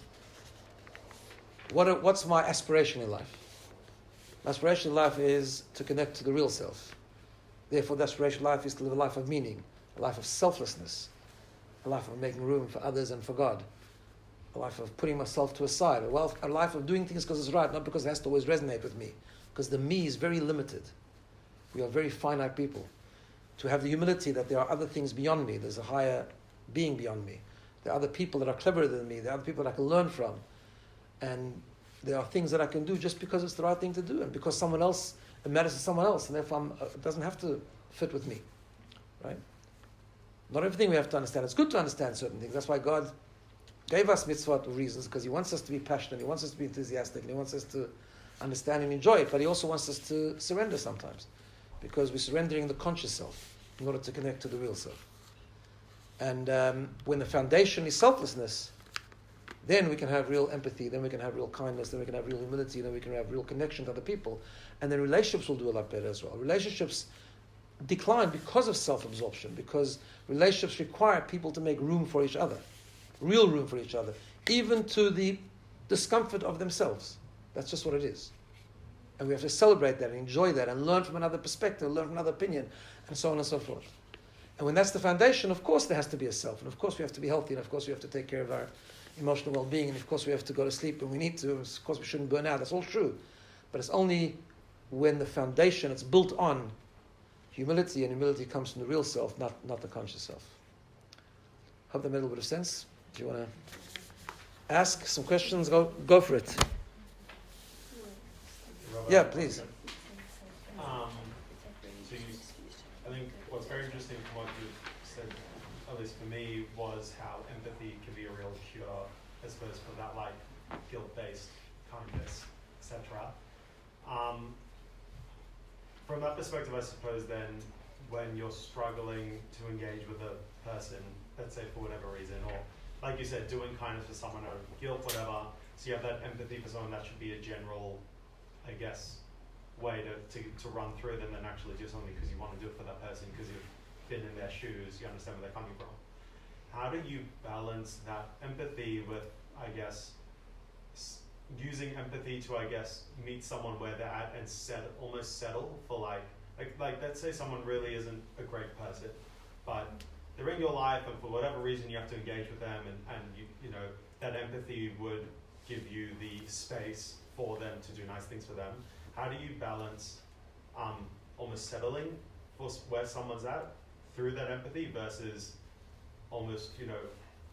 [SPEAKER 1] What are, what's my aspiration in life? My aspiration in life is to connect to the real self. Therefore, the aspiration in life is to live a life of meaning, a life of selflessness, a life of making room for others and for God, a life of putting myself to a side, a, wealth, a life of doing things because it's right, not because it has to always resonate with me, because the me is very limited. We are very finite people. To have the humility that there are other things beyond me, there's a higher being beyond me. There are other people that are cleverer than me. There are other people that I can learn from. And there are things that I can do just because it's the right thing to do and because someone else, it matters to someone else, and therefore I'm, uh, it doesn't have to fit with me. Right? Not everything we have to understand. It's good to understand certain things. That's why God gave us mitzvot for reasons, because He wants us to be passionate, He wants us to be enthusiastic, and He wants us to understand and enjoy it, but He also wants us to surrender sometimes, because we're surrendering the conscious self in order to connect to the real self. And um, when the foundation is selflessness, then we can have real empathy, then we can have real kindness, then we can have real humility, then we can have real connection to other people. And then relationships will do a lot better as well. Relationships decline because of self-absorption, because relationships require people to make room for each other, real room for each other, even to the discomfort of themselves. That's just what it is. And we have to celebrate that and enjoy that and learn from another perspective, learn from another opinion, and so on and so forth. And when that's the foundation, of course there has to be a self, and of course we have to be healthy, and of course we have to take care of our emotional well-being, and of course we have to go to sleep when we need to, of course we shouldn't burn out, that's all true. But it's only when the foundation, it's built on humility, and humility comes from the real self, not, not the conscious self. Hope that made a little bit of sense. Do you want to ask some questions? Go, go for it. Yeah, please.
[SPEAKER 6] Um, so you, I think what's very interesting from what you said, at least for me, was how empathy can be a real cure, I suppose, for that like guilt-based kindness, et cetera. Um, from that perspective, I suppose then, when you're struggling to engage with a person, let's say for whatever reason, or like you said, doing kindness for someone out of guilt, whatever, so you have that empathy for someone, that should be a general, I guess, way to, to, to run through them than actually do something because you want to do it for that person, because you've been in their shoes, you understand where they're coming from. How do you balance that empathy with, I guess, s- using empathy to, I guess, meet someone where they're at and set, almost settle for like, like, like, let's say someone really isn't a great person, but they're in your life and for whatever reason you have to engage with them, and, and you, you know, that empathy would give you the space for them to do nice things for them. How do you balance um, almost settling for where someone's at through that empathy versus almost, you know,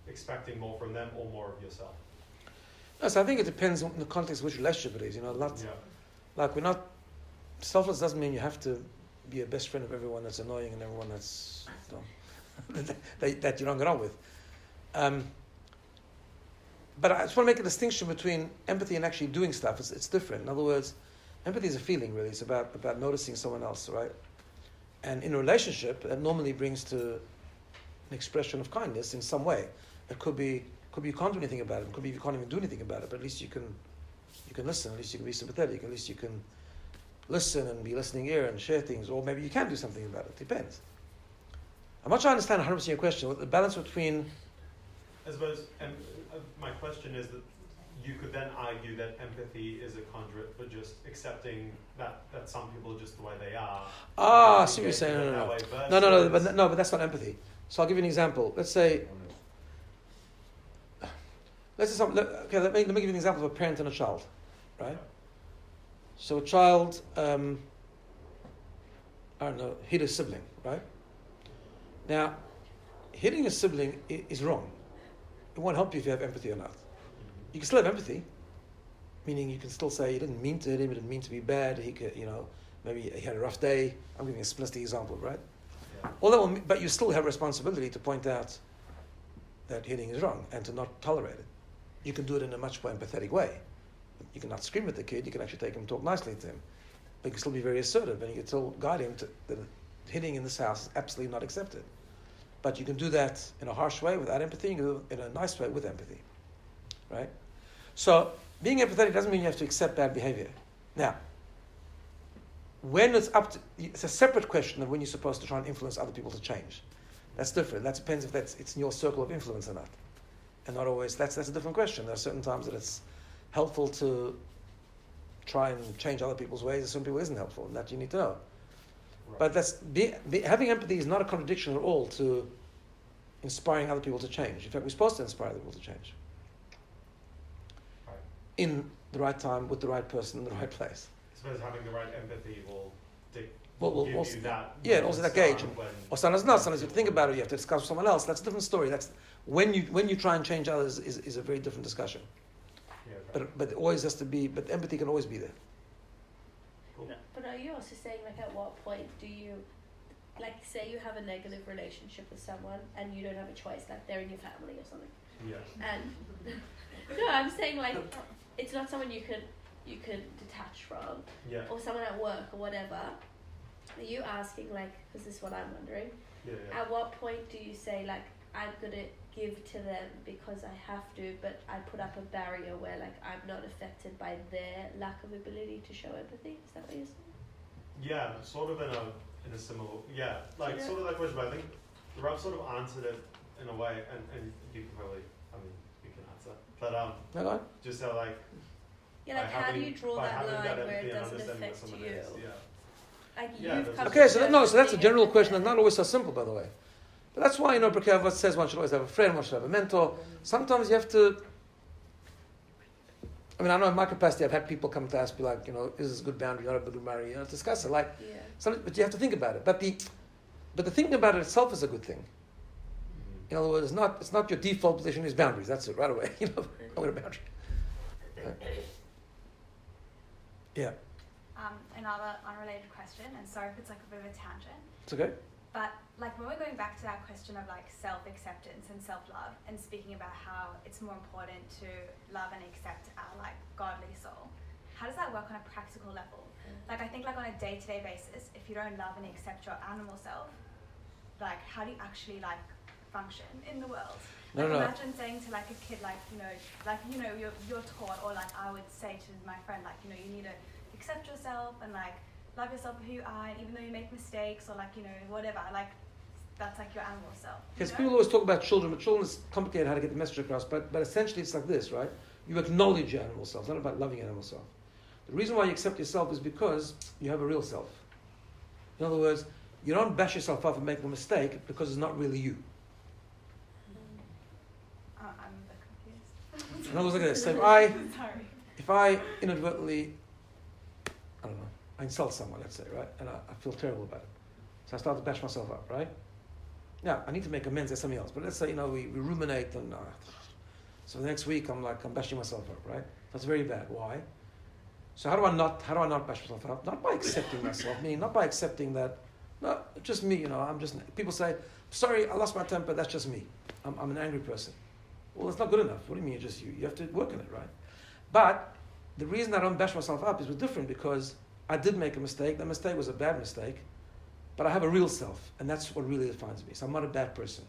[SPEAKER 6] expecting more from them or more of yourself?
[SPEAKER 1] No, so I think it depends on the context of which relationship it is. You know, lot,
[SPEAKER 6] Yeah.
[SPEAKER 1] like we're not selfless doesn't mean you have to be a best friend of everyone that's annoying and everyone that's you know, that, that you don't get on with. Um, but I just want to make a distinction between empathy and actually doing stuff. It's, it's different. In other words, empathy is a feeling, really. It's about, about noticing someone else, right? And in a relationship, that normally brings to an expression of kindness in some way. It could be could be you can't do anything about it. It could be you can't even do anything about it. But at least you can you can listen. At least you can be sympathetic. At least you can listen and be listening ear and share things. Or maybe you can do something about it. Depends. I'm not sure I understand one hundred percent your question. What the balance between...
[SPEAKER 6] I suppose um, uh, my question is that you could then argue that empathy is a conduit for just accepting that, that some people are just the way they are.
[SPEAKER 1] Ah, I
[SPEAKER 6] And
[SPEAKER 1] see what you're saying. No, no,
[SPEAKER 6] that
[SPEAKER 1] no.
[SPEAKER 6] way
[SPEAKER 1] No, no, no,
[SPEAKER 6] versus-
[SPEAKER 1] but, no, but that's not empathy. So I'll give you an example. Let's say... Let's say something... Let, okay, let me, let me give you an example of a parent and a child. Right? So a child... Um, I don't know, hit a sibling, right? Now, hitting a sibling i- is wrong. It won't help you if you have empathy or not. You can still have empathy, meaning you can still say you didn't mean to hit him, he didn't mean to be bad, he could, you know, maybe he had a rough day. I'm giving a simplistic example, right?
[SPEAKER 6] Yeah.
[SPEAKER 1] All that will, but you still have responsibility to point out that hitting is wrong and to not tolerate it. You can do it in a much more empathetic way. You can not scream at the kid, you can actually take him and talk nicely to him. But you can still be very assertive and you can still guide him to that hitting in this house is absolutely not accepted. But you can do that in a harsh way without empathy, you can do it in a nice way with empathy. Right? So, being empathetic doesn't mean you have to accept bad behavior. Now, when it's up to, it's a separate question of when you're supposed to try and influence other people to change. That's different. That depends if that's it's in your circle of influence or not. And not always, that's, that's a different question. There are certain times that it's helpful to try and change other people's ways, and some people isn't helpful, and that you need to know.
[SPEAKER 6] Right.
[SPEAKER 1] But that's be, be, having empathy is not a contradiction at all to inspiring other people to change. In fact, we're supposed to inspire other people to change.
[SPEAKER 6] Right.
[SPEAKER 1] In the right time, with the right person, in the right place.
[SPEAKER 6] I suppose having the right empathy will, dic-
[SPEAKER 1] Well,
[SPEAKER 6] will
[SPEAKER 1] well,
[SPEAKER 6] give
[SPEAKER 1] also-
[SPEAKER 6] you that.
[SPEAKER 1] yeah, and also that
[SPEAKER 6] start
[SPEAKER 1] gauge.
[SPEAKER 6] when-
[SPEAKER 1] Or sometimes not. Sometimes you have to think about it. You have to discuss with someone else. That's a different story. That's when you when you try and change others is, is a very different discussion.
[SPEAKER 6] Yeah, right.
[SPEAKER 1] But but it always has to be. But empathy can always be there.
[SPEAKER 6] Cool.
[SPEAKER 2] But, but are you also saying, like, at what point do you, like, say you have a negative relationship with someone and you don't have a choice, like they're in your family or something,
[SPEAKER 6] Yeah.
[SPEAKER 2] and no, I'm saying like it's not someone you could you could detach from,
[SPEAKER 6] Yeah.
[SPEAKER 2] or someone at work or whatever. Are you asking, like, because this is what I'm wondering,
[SPEAKER 6] Yeah. Yeah.
[SPEAKER 2] at what point do you say, like, I'm gonna give to them because I have to, but I put up a barrier where, like, I'm not affected by their lack of ability to show empathy? Is that what you're saying?
[SPEAKER 6] Yeah, sort of in a in a similar yeah, like
[SPEAKER 2] Yeah.
[SPEAKER 6] sort of that question. But I think Rob sort of answered it in a way, and, and you can probably, I mean, you can answer, but um,
[SPEAKER 1] No, no?
[SPEAKER 6] just how like
[SPEAKER 2] Yeah,
[SPEAKER 6] by
[SPEAKER 2] like, how do
[SPEAKER 6] having-
[SPEAKER 2] you draw
[SPEAKER 6] by
[SPEAKER 2] that
[SPEAKER 6] having
[SPEAKER 2] line
[SPEAKER 6] that
[SPEAKER 2] where
[SPEAKER 6] empathy
[SPEAKER 2] it
[SPEAKER 6] and
[SPEAKER 2] doesn't
[SPEAKER 6] understanding what
[SPEAKER 2] affect
[SPEAKER 6] someone
[SPEAKER 2] you?
[SPEAKER 6] is, yeah.
[SPEAKER 2] Like,
[SPEAKER 6] Yeah,
[SPEAKER 2] you've
[SPEAKER 6] that's
[SPEAKER 2] come
[SPEAKER 6] a-
[SPEAKER 1] Okay,
[SPEAKER 2] to
[SPEAKER 1] so that,
[SPEAKER 2] terms
[SPEAKER 1] no,
[SPEAKER 2] with
[SPEAKER 1] so that's a
[SPEAKER 2] being
[SPEAKER 1] general question.
[SPEAKER 2] empathetic.
[SPEAKER 1] That's not always so simple, by the way. But that's why, you know, Prakav says one should always have a friend, one should have a mentor. Sometimes you have to. I mean, I know in my capacity, I've had people come to us, be like, you know, is this a good boundary, not a good boundary? You know, discuss it. Like,
[SPEAKER 2] Yeah.
[SPEAKER 1] some, but you have to think about it. But the, but the thinking about it itself is a good thing.
[SPEAKER 6] Mhm.
[SPEAKER 1] In other words, it's not, it's not your default position is boundaries. That's it, right away. You know, I want a boundary. Right. Yeah,
[SPEAKER 7] Um, another unrelated question, and sorry if it's like a bit of a tangent,
[SPEAKER 1] it's okay.
[SPEAKER 7] but like when we're going back to that question of like self-acceptance and self-love and speaking about how it's more important to love and accept our like godly soul, how does that work on a practical level? Like I think like on a day-to-day basis, if you don't love and accept your animal self, like how do you actually like function in the world?
[SPEAKER 1] No,
[SPEAKER 7] Like
[SPEAKER 1] no, no.
[SPEAKER 7] imagine saying to like a kid like, you know, like you know, you're you're taught, or like I would say to my friend, like, you know, you need to accept yourself and like love yourself for who you are, and even though you make mistakes or like, you know, whatever, like that's like your animal self. you
[SPEAKER 1] Because
[SPEAKER 7] know?
[SPEAKER 1] people always talk about children, but children is complicated how to get the message across. But but essentially, it's like this, right? You acknowledge your animal self. It's not about loving your animal self. The reason why you accept yourself is because you have a real self. In other words, you don't bash yourself up for making a mistake because it's not really you.
[SPEAKER 7] Uh, I'm a bit confused.
[SPEAKER 1] In other words, look at this. So if I,
[SPEAKER 7] Sorry.
[SPEAKER 1] if I inadvertently, I don't know, I insult someone, let's say, right? And I, I feel terrible about it. So I start to bash myself up, right? Now, I need to make amends, that's something else. But let's say, you know, we, we ruminate and, uh, so the next week I'm like, I'm bashing myself up, right? That's very bad. Why? So how do I not, how do I not bash myself up? Not by accepting myself, meaning not by accepting that, no, just me, you know, I'm just, people say, sorry, I lost my temper, that's just me. I'm, I'm an angry person. Well, that's not good enough. What do you mean, just you? You have to work on it, right? But the reason I don't bash myself up is different because I did make a mistake. That mistake was a bad mistake, but I have a real self, and that's what really defines me. So I'm not a bad person.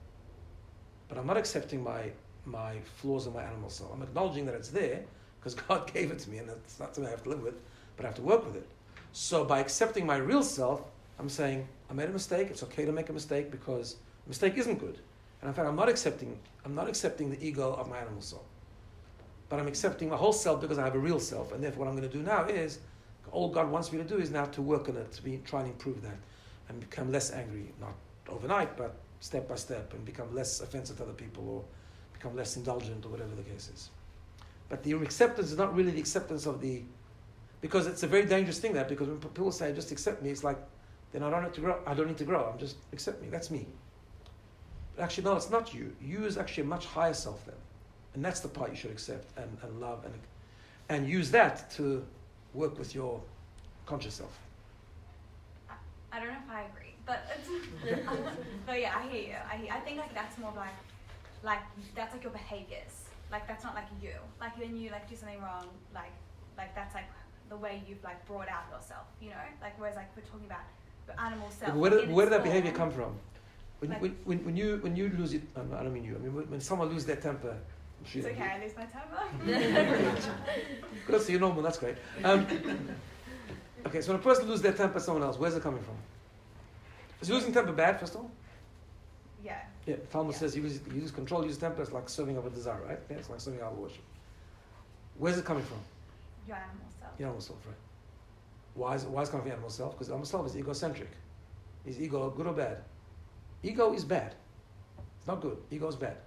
[SPEAKER 1] But I'm not accepting my my flaws in my animal soul. I'm acknowledging that it's there because God gave it to me, and it's not something I have to live with, but I have to work with it. So by accepting my real self, I'm saying, I made a mistake, it's okay to make a mistake because a mistake isn't good. And in fact, I'm not accepting, I'm not accepting the ego of my animal soul. But I'm accepting my whole self because I have a real self. And therefore what I'm going to do now is, all God wants me to do is now to work on it, to be, try and improve that. And become less angry, not overnight, but step by step, and become less offensive to other people, or become less indulgent, or whatever the case is. But the acceptance is not really the acceptance of the, because it's a very dangerous thing that, because when people say, just accept me, it's like, then I don't have to grow, I don't need to grow, I'm just, accept me, that's me. But actually, no, it's not you. You is actually a much higher self then. And that's the part you should accept and, and love, and and use that to work with your conscious self.
[SPEAKER 7] I, I don't know if I agree, but it's, but yeah, I hear you. I hear, I think like that's more of like, like that's like your behaviors. Like that's not like you. Like when you like do something wrong, like like that's like the way you've like brought out yourself, you know? Like whereas like we're talking about your animal self.
[SPEAKER 1] Yeah, where did, where did that
[SPEAKER 7] form,
[SPEAKER 1] behavior come from? When,
[SPEAKER 7] like,
[SPEAKER 1] when, when, when you when you lose it, I don't mean you. I mean when, when someone loses their temper.
[SPEAKER 7] It's okay, I lose my temper.
[SPEAKER 1] Good, so you're normal. That's great. Um, okay, so when a person loses their temper, someone else, where's it coming from? Is losing temper bad? First of all.
[SPEAKER 7] Yeah.
[SPEAKER 1] Yeah. Talmud
[SPEAKER 7] Yeah.
[SPEAKER 1] says you lose, you lose control, use temper. It's like serving of a desire, right? Yeah, it's like serving idol worship. Where's it coming from?
[SPEAKER 7] Your animal self.
[SPEAKER 1] Your animal self, right? Why is, why is it coming from animal self? Because animal self is egocentric. Is ego good or bad? Ego is bad. It's not good. Ego is bad.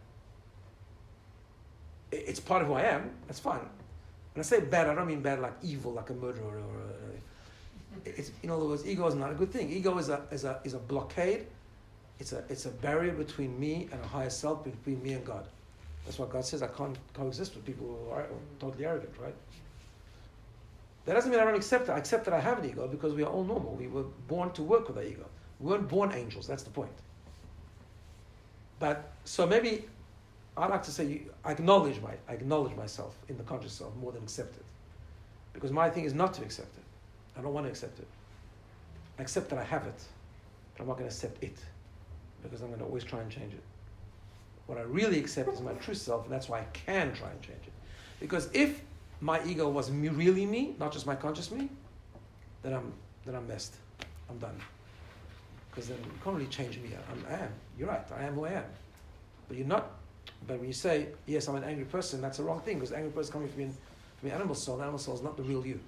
[SPEAKER 1] It, it's part of who I am. That's fine. When I say bad, I don't mean bad like evil, like a murderer. Or a, it's, in other words, ego is not a good thing. Ego is a is a is a blockade. It's a it's a barrier between me and a higher self, between me and God. That's why God says I can't coexist with people who are totally arrogant, right? That doesn't mean I don't accept it. I accept that I have an ego because we are all normal. We were born to work with our ego. We weren't born angels. That's the point. But so maybe I like to say you, I acknowledge my I acknowledge myself in the conscious self more than accept it, because my thing is not to accept it. I don't want to accept it. I accept that I have it, but I'm not going to accept it because I'm going to always try and change it. What I really accept is my true self, and that's why I can try and change it. Because if my ego was me, really me, not just my conscious me, then I'm then I'm messed. I'm done. Because then you can't really change me. I'm, I am. You're right. I am who I am. But you're not. But when you say, yes, I'm an angry person, that's the wrong thing. Because the angry person coming from your, from your animal soul. The animal soul is not the real you.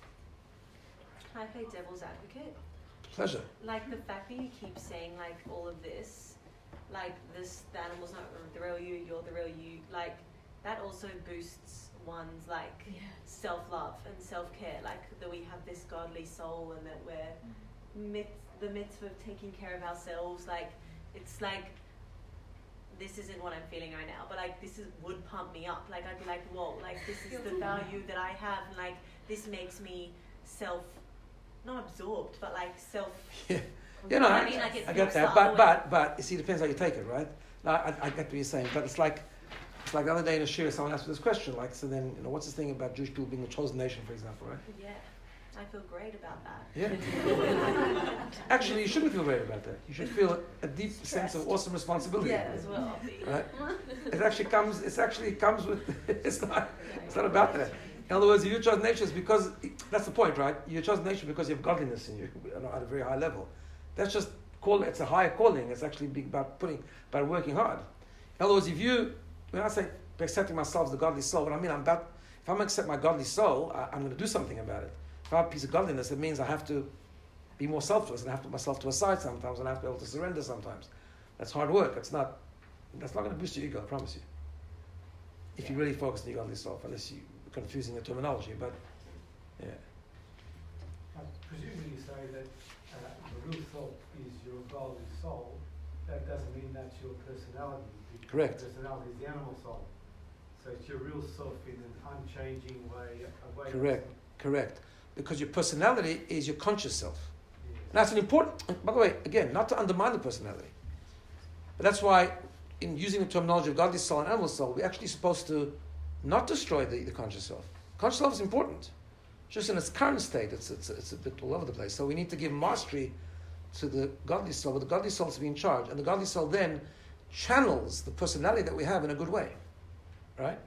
[SPEAKER 8] Can I play devil's advocate?
[SPEAKER 1] Pleasure.
[SPEAKER 8] Like the fact that you keep saying like all of this, like this, the animal's not the real you, you're the real you. Like that also boosts one's like
[SPEAKER 2] Yeah.
[SPEAKER 8] self-love and self-care. Like that we have this godly soul and that we're myth, the mitzvah of taking care of ourselves. Like it's like, this isn't what I'm feeling right now, but like this is would pump me up. Like I'd be like, whoa, like this is the value that I have, and like this makes me self, not absorbed, but like self.
[SPEAKER 1] Yeah, you know,
[SPEAKER 8] I
[SPEAKER 1] I,
[SPEAKER 8] mean, like it's
[SPEAKER 1] I get that. But but but you see, it depends how you take it, right? No, I, I get what you're saying, but it's like it's like the other day in a shir, someone asked me this question, like, so then you know, what's this thing about Jewish people being the chosen nation, for example, right?
[SPEAKER 8] Yeah, I feel great about that.
[SPEAKER 1] Yeah. Actually, you shouldn't feel great about that. You should feel a deep sense of awesome responsibility.
[SPEAKER 8] Yeah, as well.
[SPEAKER 1] Right? It actually comes. It actually comes with. It's not. It's not about that. In other words, you're chosen nation is because that's the point, right? You're chosen nation because you have godliness in you at a very high level. That's just call. It's a higher calling. It's actually big about putting, about working hard. In other words, if you, when I say accepting myself as the godly soul, what I mean, I'm about. If I'm going to accept my godly soul, I, I'm going to do something about it. If I have a piece of godliness, it means I have to be more selfless and I have to put myself to a side sometimes, and I have to be able to surrender sometimes. That's hard work. It's not. That's not going to boost your ego. I promise you. If you really focus on your godly self, unless you. Confusing the terminology, but yeah.
[SPEAKER 9] I presumably say that uh, the real self is your godly soul, that doesn't mean that's your personality. Because
[SPEAKER 1] Correct.
[SPEAKER 9] Personality is the animal soul. So it's your real self in an unchanging way. A way
[SPEAKER 1] Correct. Correct. Because your personality is your conscious self.
[SPEAKER 9] Yes.
[SPEAKER 1] And that's an important, by the way, again, not to undermine the personality. But that's why, in using the terminology of godly soul and animal soul, we're actually supposed to not destroy the, the conscious self. Conscious self is important. Just in its current state, it's, it's, it's a bit all over the place. So we need to give mastery to the godly soul, but the godly soul is to be in charge. And the godly soul then channels the personality that we have in a good way. Right?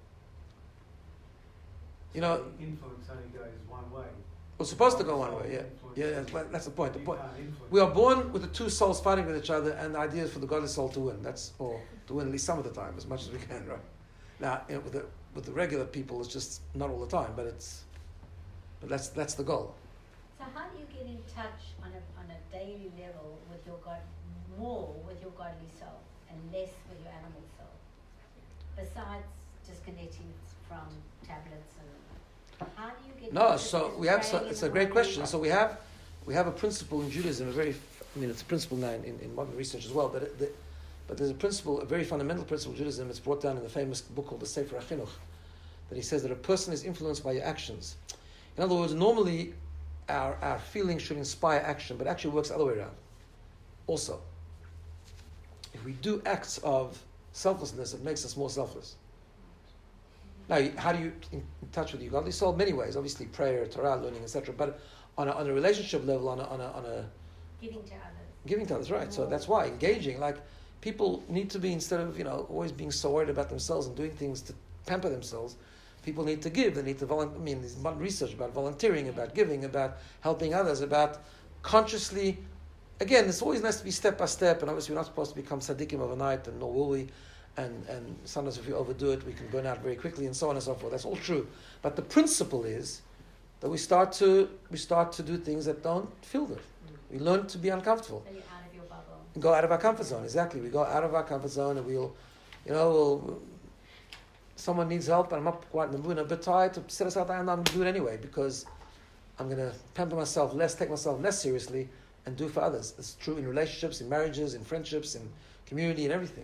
[SPEAKER 1] You know,
[SPEAKER 9] the influence only goes one way.
[SPEAKER 1] we're supposed to go one way, yeah. Yeah, yeah, well, that's the point. The point. We are born with the two souls fighting with each other, and the idea is for the godly soul to win. That's or to win at least some of the time, as much as we can, right? Now, you know, with the with the regular people, it's just not all the time, but it's but that's that's the goal.
[SPEAKER 4] So how do you get in touch on a on a daily level with your God, more with your godly soul and less with your animal soul? Besides disconnecting from tablets and how do you get?
[SPEAKER 1] No, so we have. So it's a great question. So we have we have a principle in Judaism, a very. I mean, it's a principle now in, in modern research as well, but it, the, but there's a principle, a very fundamental principle of Judaism. It's brought down in the famous book called the Sefer HaChinuch, that he says that a person is influenced by your actions. In other words, normally our our feelings should inspire action, but it actually works the other way around. Also, if we do acts of selflessness, it makes us more selfless. Now, how do you in touch with your godly soul? Many ways, obviously, prayer, Torah, learning, et cetera. But on a, on a relationship level, on a, on a, on a
[SPEAKER 4] giving to others,
[SPEAKER 1] giving to others, right? So that's why engaging. Like people need to be, instead of you know always being so worried about themselves and doing things to pamper themselves, people need to give. They need to volunteer. I mean, there's modern research about volunteering, about giving, about helping others, about consciously. Again, this always has to be step by step, and obviously we're not supposed to become tzaddikim overnight, and nor will we. And, and sometimes if we overdo it, we can burn out very quickly, and so on and so forth. That's all true. But the principle is that we start to we start to do things that don't feel good. We learn to be uncomfortable.
[SPEAKER 4] so you're out of your bubble.
[SPEAKER 1] And go out of our comfort zone. Exactly. We go out of our comfort zone, and we'll, you know, we'll, someone needs help, and I'm not quite in the mood, and a bit tired to set aside, and I'm going to do it anyway because I'm going to pamper myself less, take myself less seriously, and do for others. It's true in relationships, in marriages, in friendships, in community, and everything.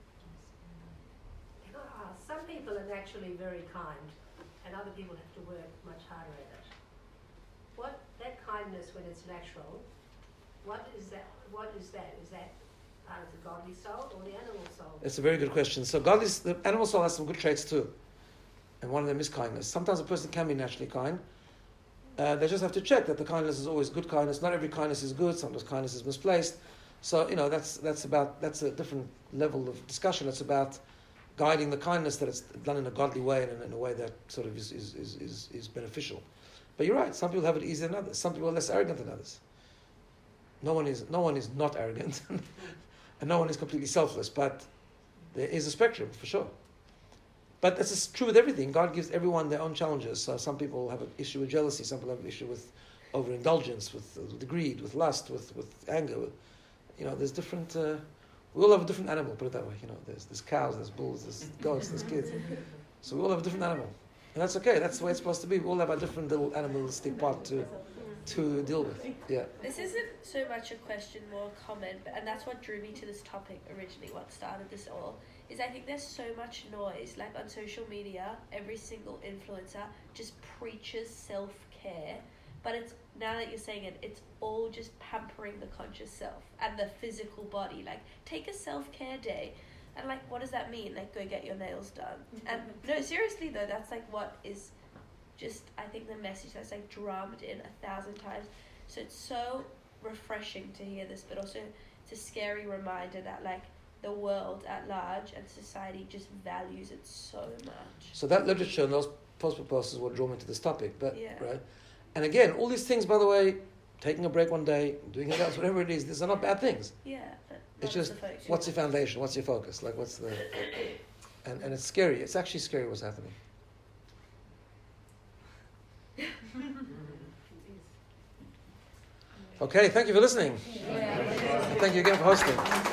[SPEAKER 5] Uh, some people are naturally very kind, and other people have to work much harder at it. What that kindness, when it's natural, what is that? What is that? Is that part of the godly soul or the animal soul?
[SPEAKER 1] It's a very good question. So godly, the animal soul has some good traits too, and one of them is kindness. Sometimes a person can be naturally kind. Uh, they just have to check that the kindness is always good kindness. Not every kindness is good. Sometimes kindness is misplaced. So you know that's that's about that's a different level of discussion. It's about guiding the kindness that it's done in a godly way and in a way that sort of is is, is, is is beneficial. But you're right. Some people have it easier than others. Some people are less arrogant than others. No one is no one is not arrogant, and no one is completely selfless. But there is a spectrum for sure. But it's true with everything. God gives everyone their own challenges. So some people have an issue with jealousy. Some people have an issue with overindulgence, with, uh, with greed, with lust, with, with anger. With, you know, there's different. Uh, we all have a different animal. Put it that way. You know, there's there's cows, there's bulls, there's goats, there's kids. So we all have a different animal, and that's okay. That's the way it's supposed to be. We all have a different little animalistic part to to deal with. Yeah.
[SPEAKER 2] This isn't so much a question, more a comment, but, and that's what drew me to this topic originally, what started this all, is I think there's so much noise, like on social media, every single influencer just preaches self-care, but it's, now that you're saying it, it's all just pampering the conscious self and the physical body, like, take a self-care day, and like, what does that mean? Like, go get your nails done. And no, seriously though, that's like what is just, I think the message that's like drummed in a thousand times. So it's so refreshing to hear this, but also it's a scary reminder that like the world at large and society just values it so much.
[SPEAKER 1] So that literature and those post proposals will draw me to this topic, but
[SPEAKER 2] Yeah.
[SPEAKER 1] right. And again, all these things, by the way, taking a break one day, doing it else, whatever it is, these are not bad things.
[SPEAKER 2] Yeah, but
[SPEAKER 1] It's
[SPEAKER 2] not as
[SPEAKER 1] just
[SPEAKER 2] the focus.
[SPEAKER 1] what's your foundation, what's your focus, like what's the, and and it's scary. It's actually scary what's happening. Okay, thank you for listening.
[SPEAKER 4] Yeah.
[SPEAKER 1] Thank you again for hosting.